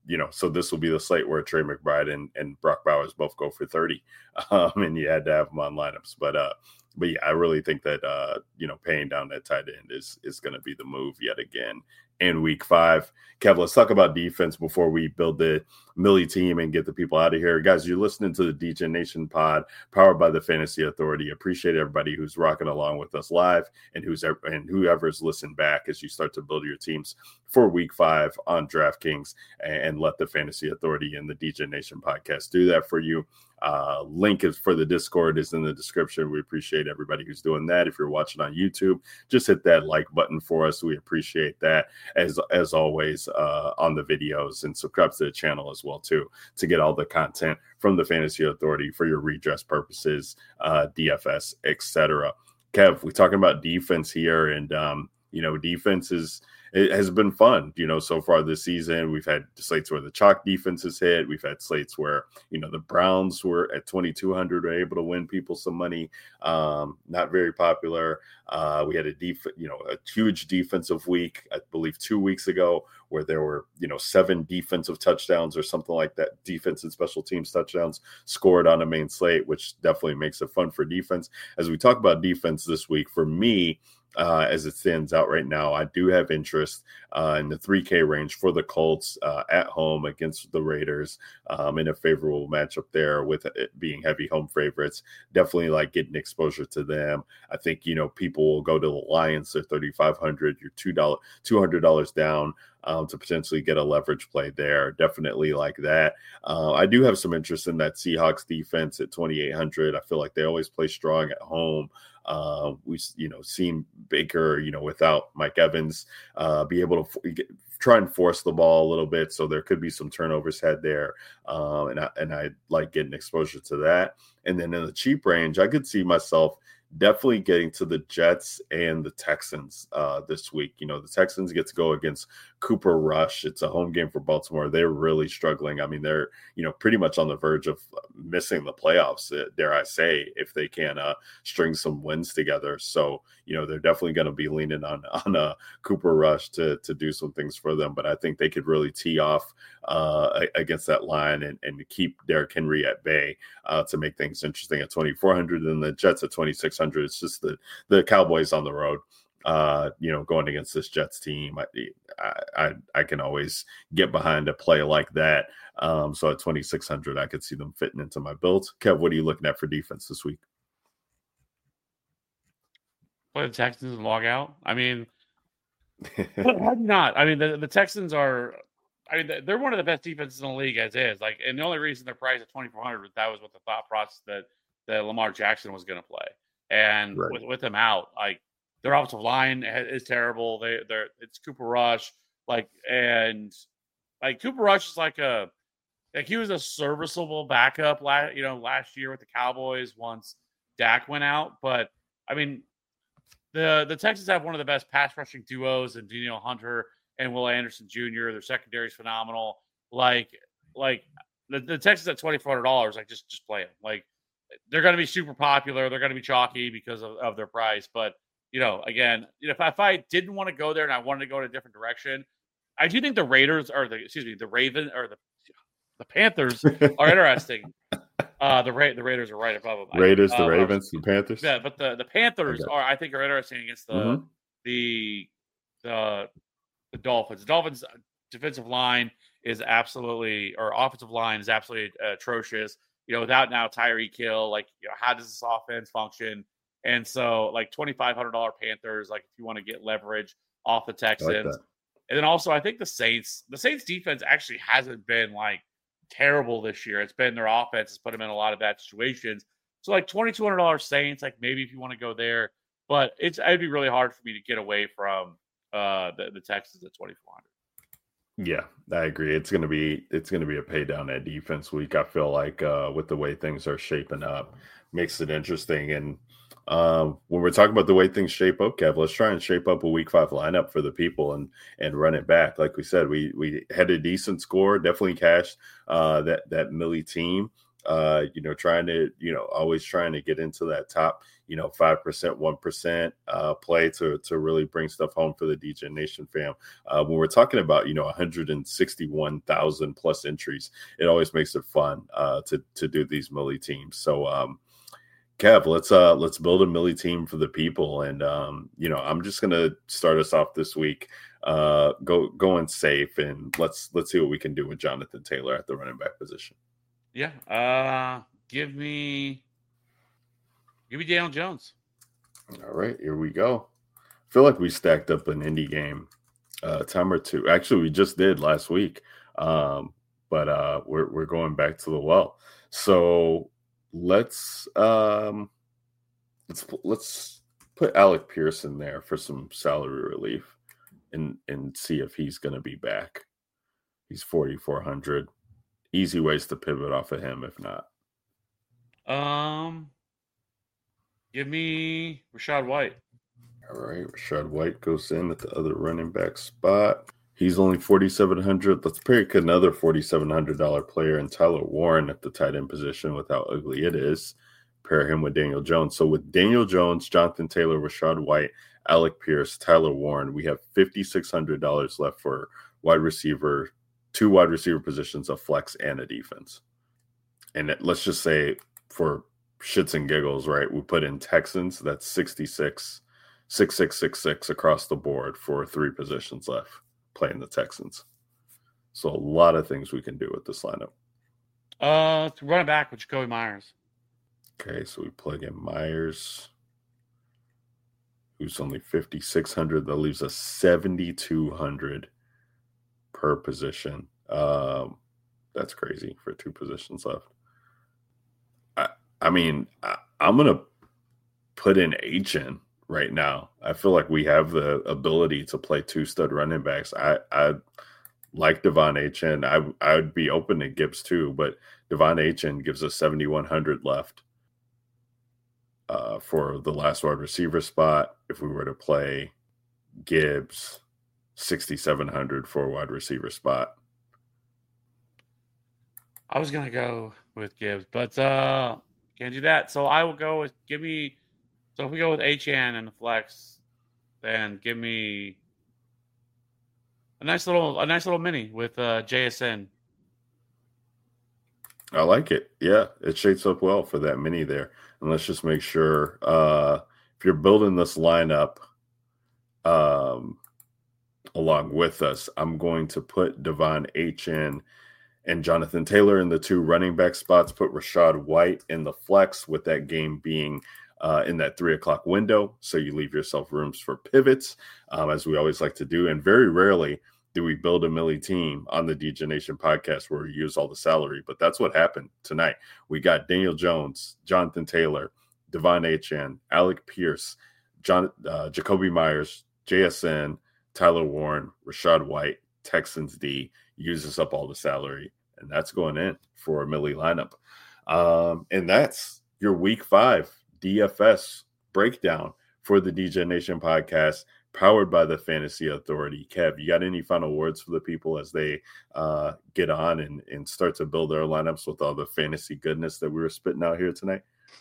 you know, so this will be the slate where Trey McBride and, and Brock Bowers both go for thirty, um, and you had to have them on lineups. But uh, but yeah, I really think that uh, you know, paying down that tight end is is going to be the move yet again in week five. Kev, let's talk about defense before we build the Millie team and get the people out of here. Guys, you're listening to the D J Nation pod powered by the Fantasy Authority. Appreciate everybody who's rocking along with us live and who's and whoever's listened back as you start to build your teams for week five on DraftKings, and let the Fantasy Authority and the D J Nation podcast do that for you. Uh, link is for the Discord is in the description. We appreciate everybody who's doing that. If you're watching on YouTube, just hit that like button for us. We appreciate that as as always uh, on the videos, and subscribe to the channel as well too to get all the content from the Fantasy Authority for your redress purposes, uh, D F S, et cetera. Kev, we're talking about defense here, and um, you know, defense is. It has been fun, you know, so far this season. We've had slates where the chalk defense has hit. We've had slates where, you know, the Browns were at twenty-two hundred, were able to win people some money. Um, not very popular. Uh, we had a def- you know, a huge defensive week, I believe two weeks ago, where there were, you know, seven defensive touchdowns or something like that, defense and special teams touchdowns scored on a main slate, which definitely makes it fun for defense. As we talk about defense this week, for me, Uh, as it stands out right now, I do have interest uh, in the three K range for the Colts uh, at home against the Raiders um, in a favorable matchup there, with it being heavy home favorites. Definitely like getting exposure to them. I think, you know, people will go to the Lions. They're thirty-five hundred. You're two dollars, two hundred dollars down um, to potentially get a leverage play there. Definitely like that. Uh, I do have some interest in that Seahawks defense at twenty-eight hundred. I feel like they always play strong at home. Uh, we've, you know, seen Baker, you know, without Mike Evans, uh, be able to f- get, try and force the ball a little bit. So there could be some turnovers had there. Um, and I, and I like getting exposure to that. And then in the cheap range, I could see myself definitely getting to the Jets and the Texans uh, this week. You know, the Texans get to go against Cooper Rush. It's a home game for Baltimore. They're really struggling. I mean, they're, you know, pretty much on the verge of missing the playoffs, uh, dare I say, if they can uh, string some wins together. So, you know, they're definitely going to be leaning on on uh, Cooper Rush to to do some things for them. But I think they could really tee off uh, against that line and, and keep Derrick Henry at bay uh, to make things interesting at twenty-four hundred, and the Jets at twenty-six hundred. It's just the the Cowboys on the road. Uh, you know, going against this Jets team, I, I I can always get behind a play like that. Um, so at twenty-six hundred, I could see them fitting into my build. Kev, what are you looking at for defense this week? Play the Texans and log out. I mean, not. I mean, the, the Texans are. I mean, they're one of the best defenses in the league as is. Like, and the only reason they're priced at twenty-four hundred, that was what the thought process that that Lamar Jackson was going to play, and right. with with him out, like. Their offensive line is terrible. They, they're it's Cooper Rush, like, and like Cooper Rush is like a like he was a serviceable backup last you know last year with the Cowboys once Dak went out. But I mean, the the Texans have one of the best pass rushing duos in Danielle Hunter and Will Anderson Junior Their secondary is phenomenal. Like like the, the Texans at twenty four hundred dollars, like just just play them. Like they're going to be super popular. They're going to be chalky because of, of their price, but. You know, again, you know, if I, if I didn't want to go there and I wanted to go in a different direction, I do think the Raiders or the excuse me, the Raven or the the Panthers are interesting. Uh, the Ra- the Raiders are right above them. Raiders, uh, the Ravens, the Panthers. Yeah, but the, the Panthers okay. are I think are interesting against the mm-hmm. the the the Dolphins. The Dolphins' defensive line is absolutely or offensive line is absolutely uh, atrocious. You know, without now Tyreek Hill, like you know, how does this offense function? And so, like twenty-five hundred dollars Panthers, like if you want to get leverage off the Texans. Like and then also, I think the Saints, the Saints defense actually hasn't been like terrible this year. It's been their offense has put them in a lot of bad situations. So, like twenty-two hundred dollars Saints, like maybe if you want to go there, but it's it'd be really hard for me to get away from uh, the, the Texans at twenty-four hundred. Yeah, I agree. It's gonna be it's gonna be a pay down at defense week. I feel like uh, with the way things are shaping up, makes it interesting. And um, when we're talking about the way things shape up, Kev, let's try and shape up a week five lineup for the people and and run it back. Like we said, we we had a decent score, definitely cashed uh, that that Millie team. Uh, you know, trying to, you know, always trying to get into that top, you know, five percent, one percent uh, play to to really bring stuff home for the D J Nation fam. Uh, when we're talking about, you know, one hundred sixty-one thousand plus entries, it always makes it fun uh, to to do these Millie teams. So, um, Kev, let's uh let's build a Millie team for the people, and um, you know, I'm just gonna start us off this week. Uh, go going safe, and let's let's see what we can do with Jonathan Taylor at the running back position. Yeah. Uh, give me, give me Daniel Jones. All right, here we go. I feel like we stacked up an indie game, uh, time or two. Actually, we just did last week, um, but uh, we're we're going back to the well. So let's um, let's let's put Alec Pierce in there for some salary relief, and and see if he's going to be back. He's forty-four hundred. Easy ways to pivot off of him, if not. Um, give me Rachaad White. All right, Rachaad White goes in at the other running back spot. He's only forty-seven hundred. Let's pick another forty-seven hundred dollars player in Tyler Warren at the tight end position with how ugly it is. Pair him with Daniel Jones. So with Daniel Jones, Jonathan Taylor, Rachaad White, Alec Pierce, Tyler Warren, we have fifty-six hundred dollars left for wide receiver, two wide receiver positions, a flex, and a defense. And let's just say for shits and giggles, right, we put in Texans, that's sixty-six, six six six six across the board for three positions left playing the Texans. So a lot of things we can do with this lineup. Uh, to run it back with Jacoby Myers. Okay, so we plug in Myers, who's only fifty-six hundred. That leaves us seventy-two hundred per position. Um, that's crazy for two positions left. I, I mean, I, I'm going to put in Achane right now. I feel like we have the ability to play two stud running backs. I, I like Devon Achane. I, I would be open to Gibbs too, but Devon Achane gives us seventy-one hundred left uh, for the last wide receiver spot. If we were to play Gibbs, sixty-seven hundred for a wide receiver spot. I was gonna go with Gibbs, but uh, can't do that. So I will go with give me. So if we go with Achane and the flex, then give me a nice little a nice little mini with uh, J S N. I like it. Yeah, it shapes up well for that mini there. And let's just make sure uh, if you're building this lineup um, along with us, I'm going to put Devon Achane and Jonathan Taylor in the two running back spots, put Rachaad White in the flex, with that game being uh, in that three o'clock window. So you leave yourself rooms for pivots, um, as we always like to do. And very rarely do we build a Millie team on the D J Nation podcast where we use all the salary. But that's what happened tonight. We got Daniel Jones, Jonathan Taylor, Devon Achane, Alec Pierce, John, uh, Jacoby Myers, J S N, Tyler Warren, Rachaad White, Texans D, uses up all the salary, and that's going in for a Millie lineup. Um, and that's your week five D F S breakdown for the D J Nation podcast, powered by the Fantasy Authority. Kev, you got any final words for the people as they uh, get on and, and start to build their lineups with all the fantasy goodness that we were spitting out here tonight?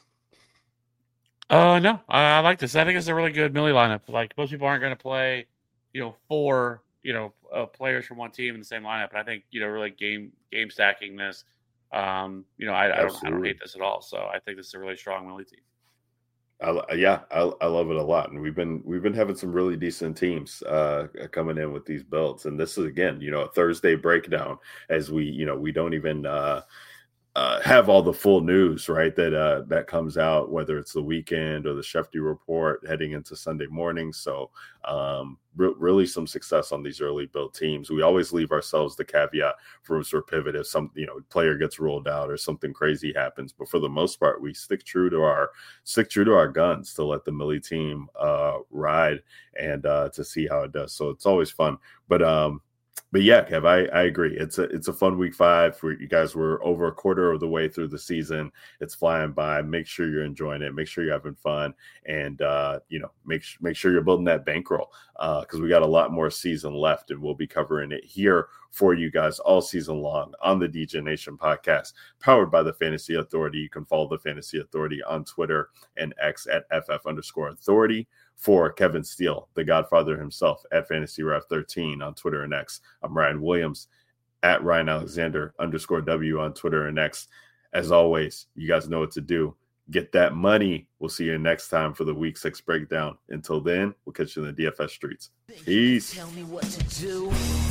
Uh, no, I, I like this. I think it's a really good Millie lineup. Like, most people aren't going to play, you know, four, you know, uh, players from one team in the same lineup. But I think, you know, really game game stacking this, um, you know, I, I don't I don't hate this at all. So I think this is a really strong Millie team. I, yeah, I, I love it a lot, and we've been we've been having some really decent teams uh, coming in with these builds. And this is, again, you know, a Thursday breakdown, as we you know we don't even uh, uh, have all the full news, right, that uh, that comes out, whether it's the weekend or the Shefty report heading into Sunday morning. So um, re- really some success on these early build teams. We always leave ourselves the caveat for rooms for pivot if some you know player gets rolled out or something crazy happens. But for the most part, we stick true to our stick true to our guns to let the Millie team uh, ride and uh, to see how it does. So it's always fun. But um, But yeah, Kev, I, I agree. It's a it's a fun week five. For you guys, we're over a quarter of the way through the season. It's flying by. Make sure you're enjoying it. Make sure you're having fun, and uh, you know, make make sure you're building that bankroll because uh, we got a lot more season left, and we'll be covering it here for you guys all season long on the D J Nation podcast, powered by the Fantasy Authority. You can follow the Fantasy Authority on Twitter and X at F F underscore authority. For Kevin Steele, the Godfather himself, at Fantasy Ref thirteen on Twitter and X. I'm Ryan Williams at Ryan Alexander underscore W on Twitter and X. As always, you guys know what to do. Get that money. We'll see you next time for the week six breakdown. Until then, we'll catch you in the D F S streets. Peace. Tell me what to do.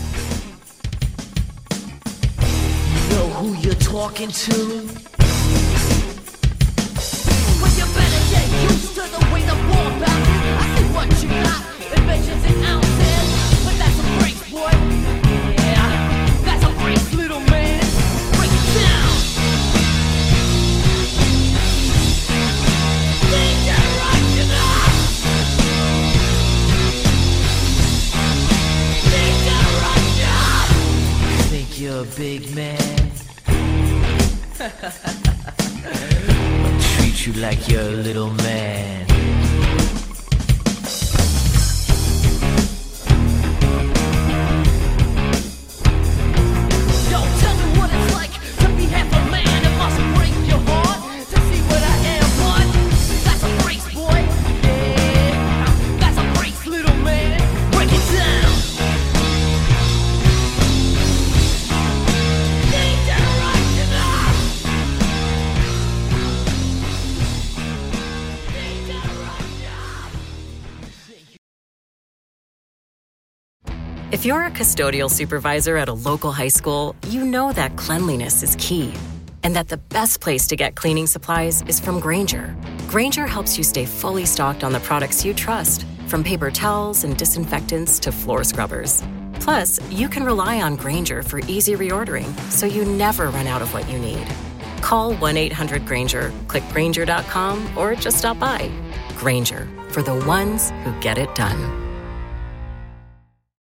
You know who you're talking to. Well, you better get used to the way the ball bounces. I see what you got, inventions and ounces. But that's a break, boy. Yeah, that's a break, little man. Break it down. Think you're a big man. I'll treat you like you're a little man. Yo, tell me what it's like to be half a man. It must break your heart to see what I am, but that's a break, boy. Yeah, that's a break, little man. Break it down. If you're a custodial supervisor at a local high school, you know that cleanliness is key, and that the best place to get cleaning supplies is from Grainger. Grainger helps you stay fully stocked on the products you trust, from paper towels and disinfectants to floor scrubbers. Plus, you can rely on Grainger for easy reordering, so you never run out of what you need. Call one eight hundred Grainger, click Grainger dot com, or just stop by. Grainger, for the ones who get it done.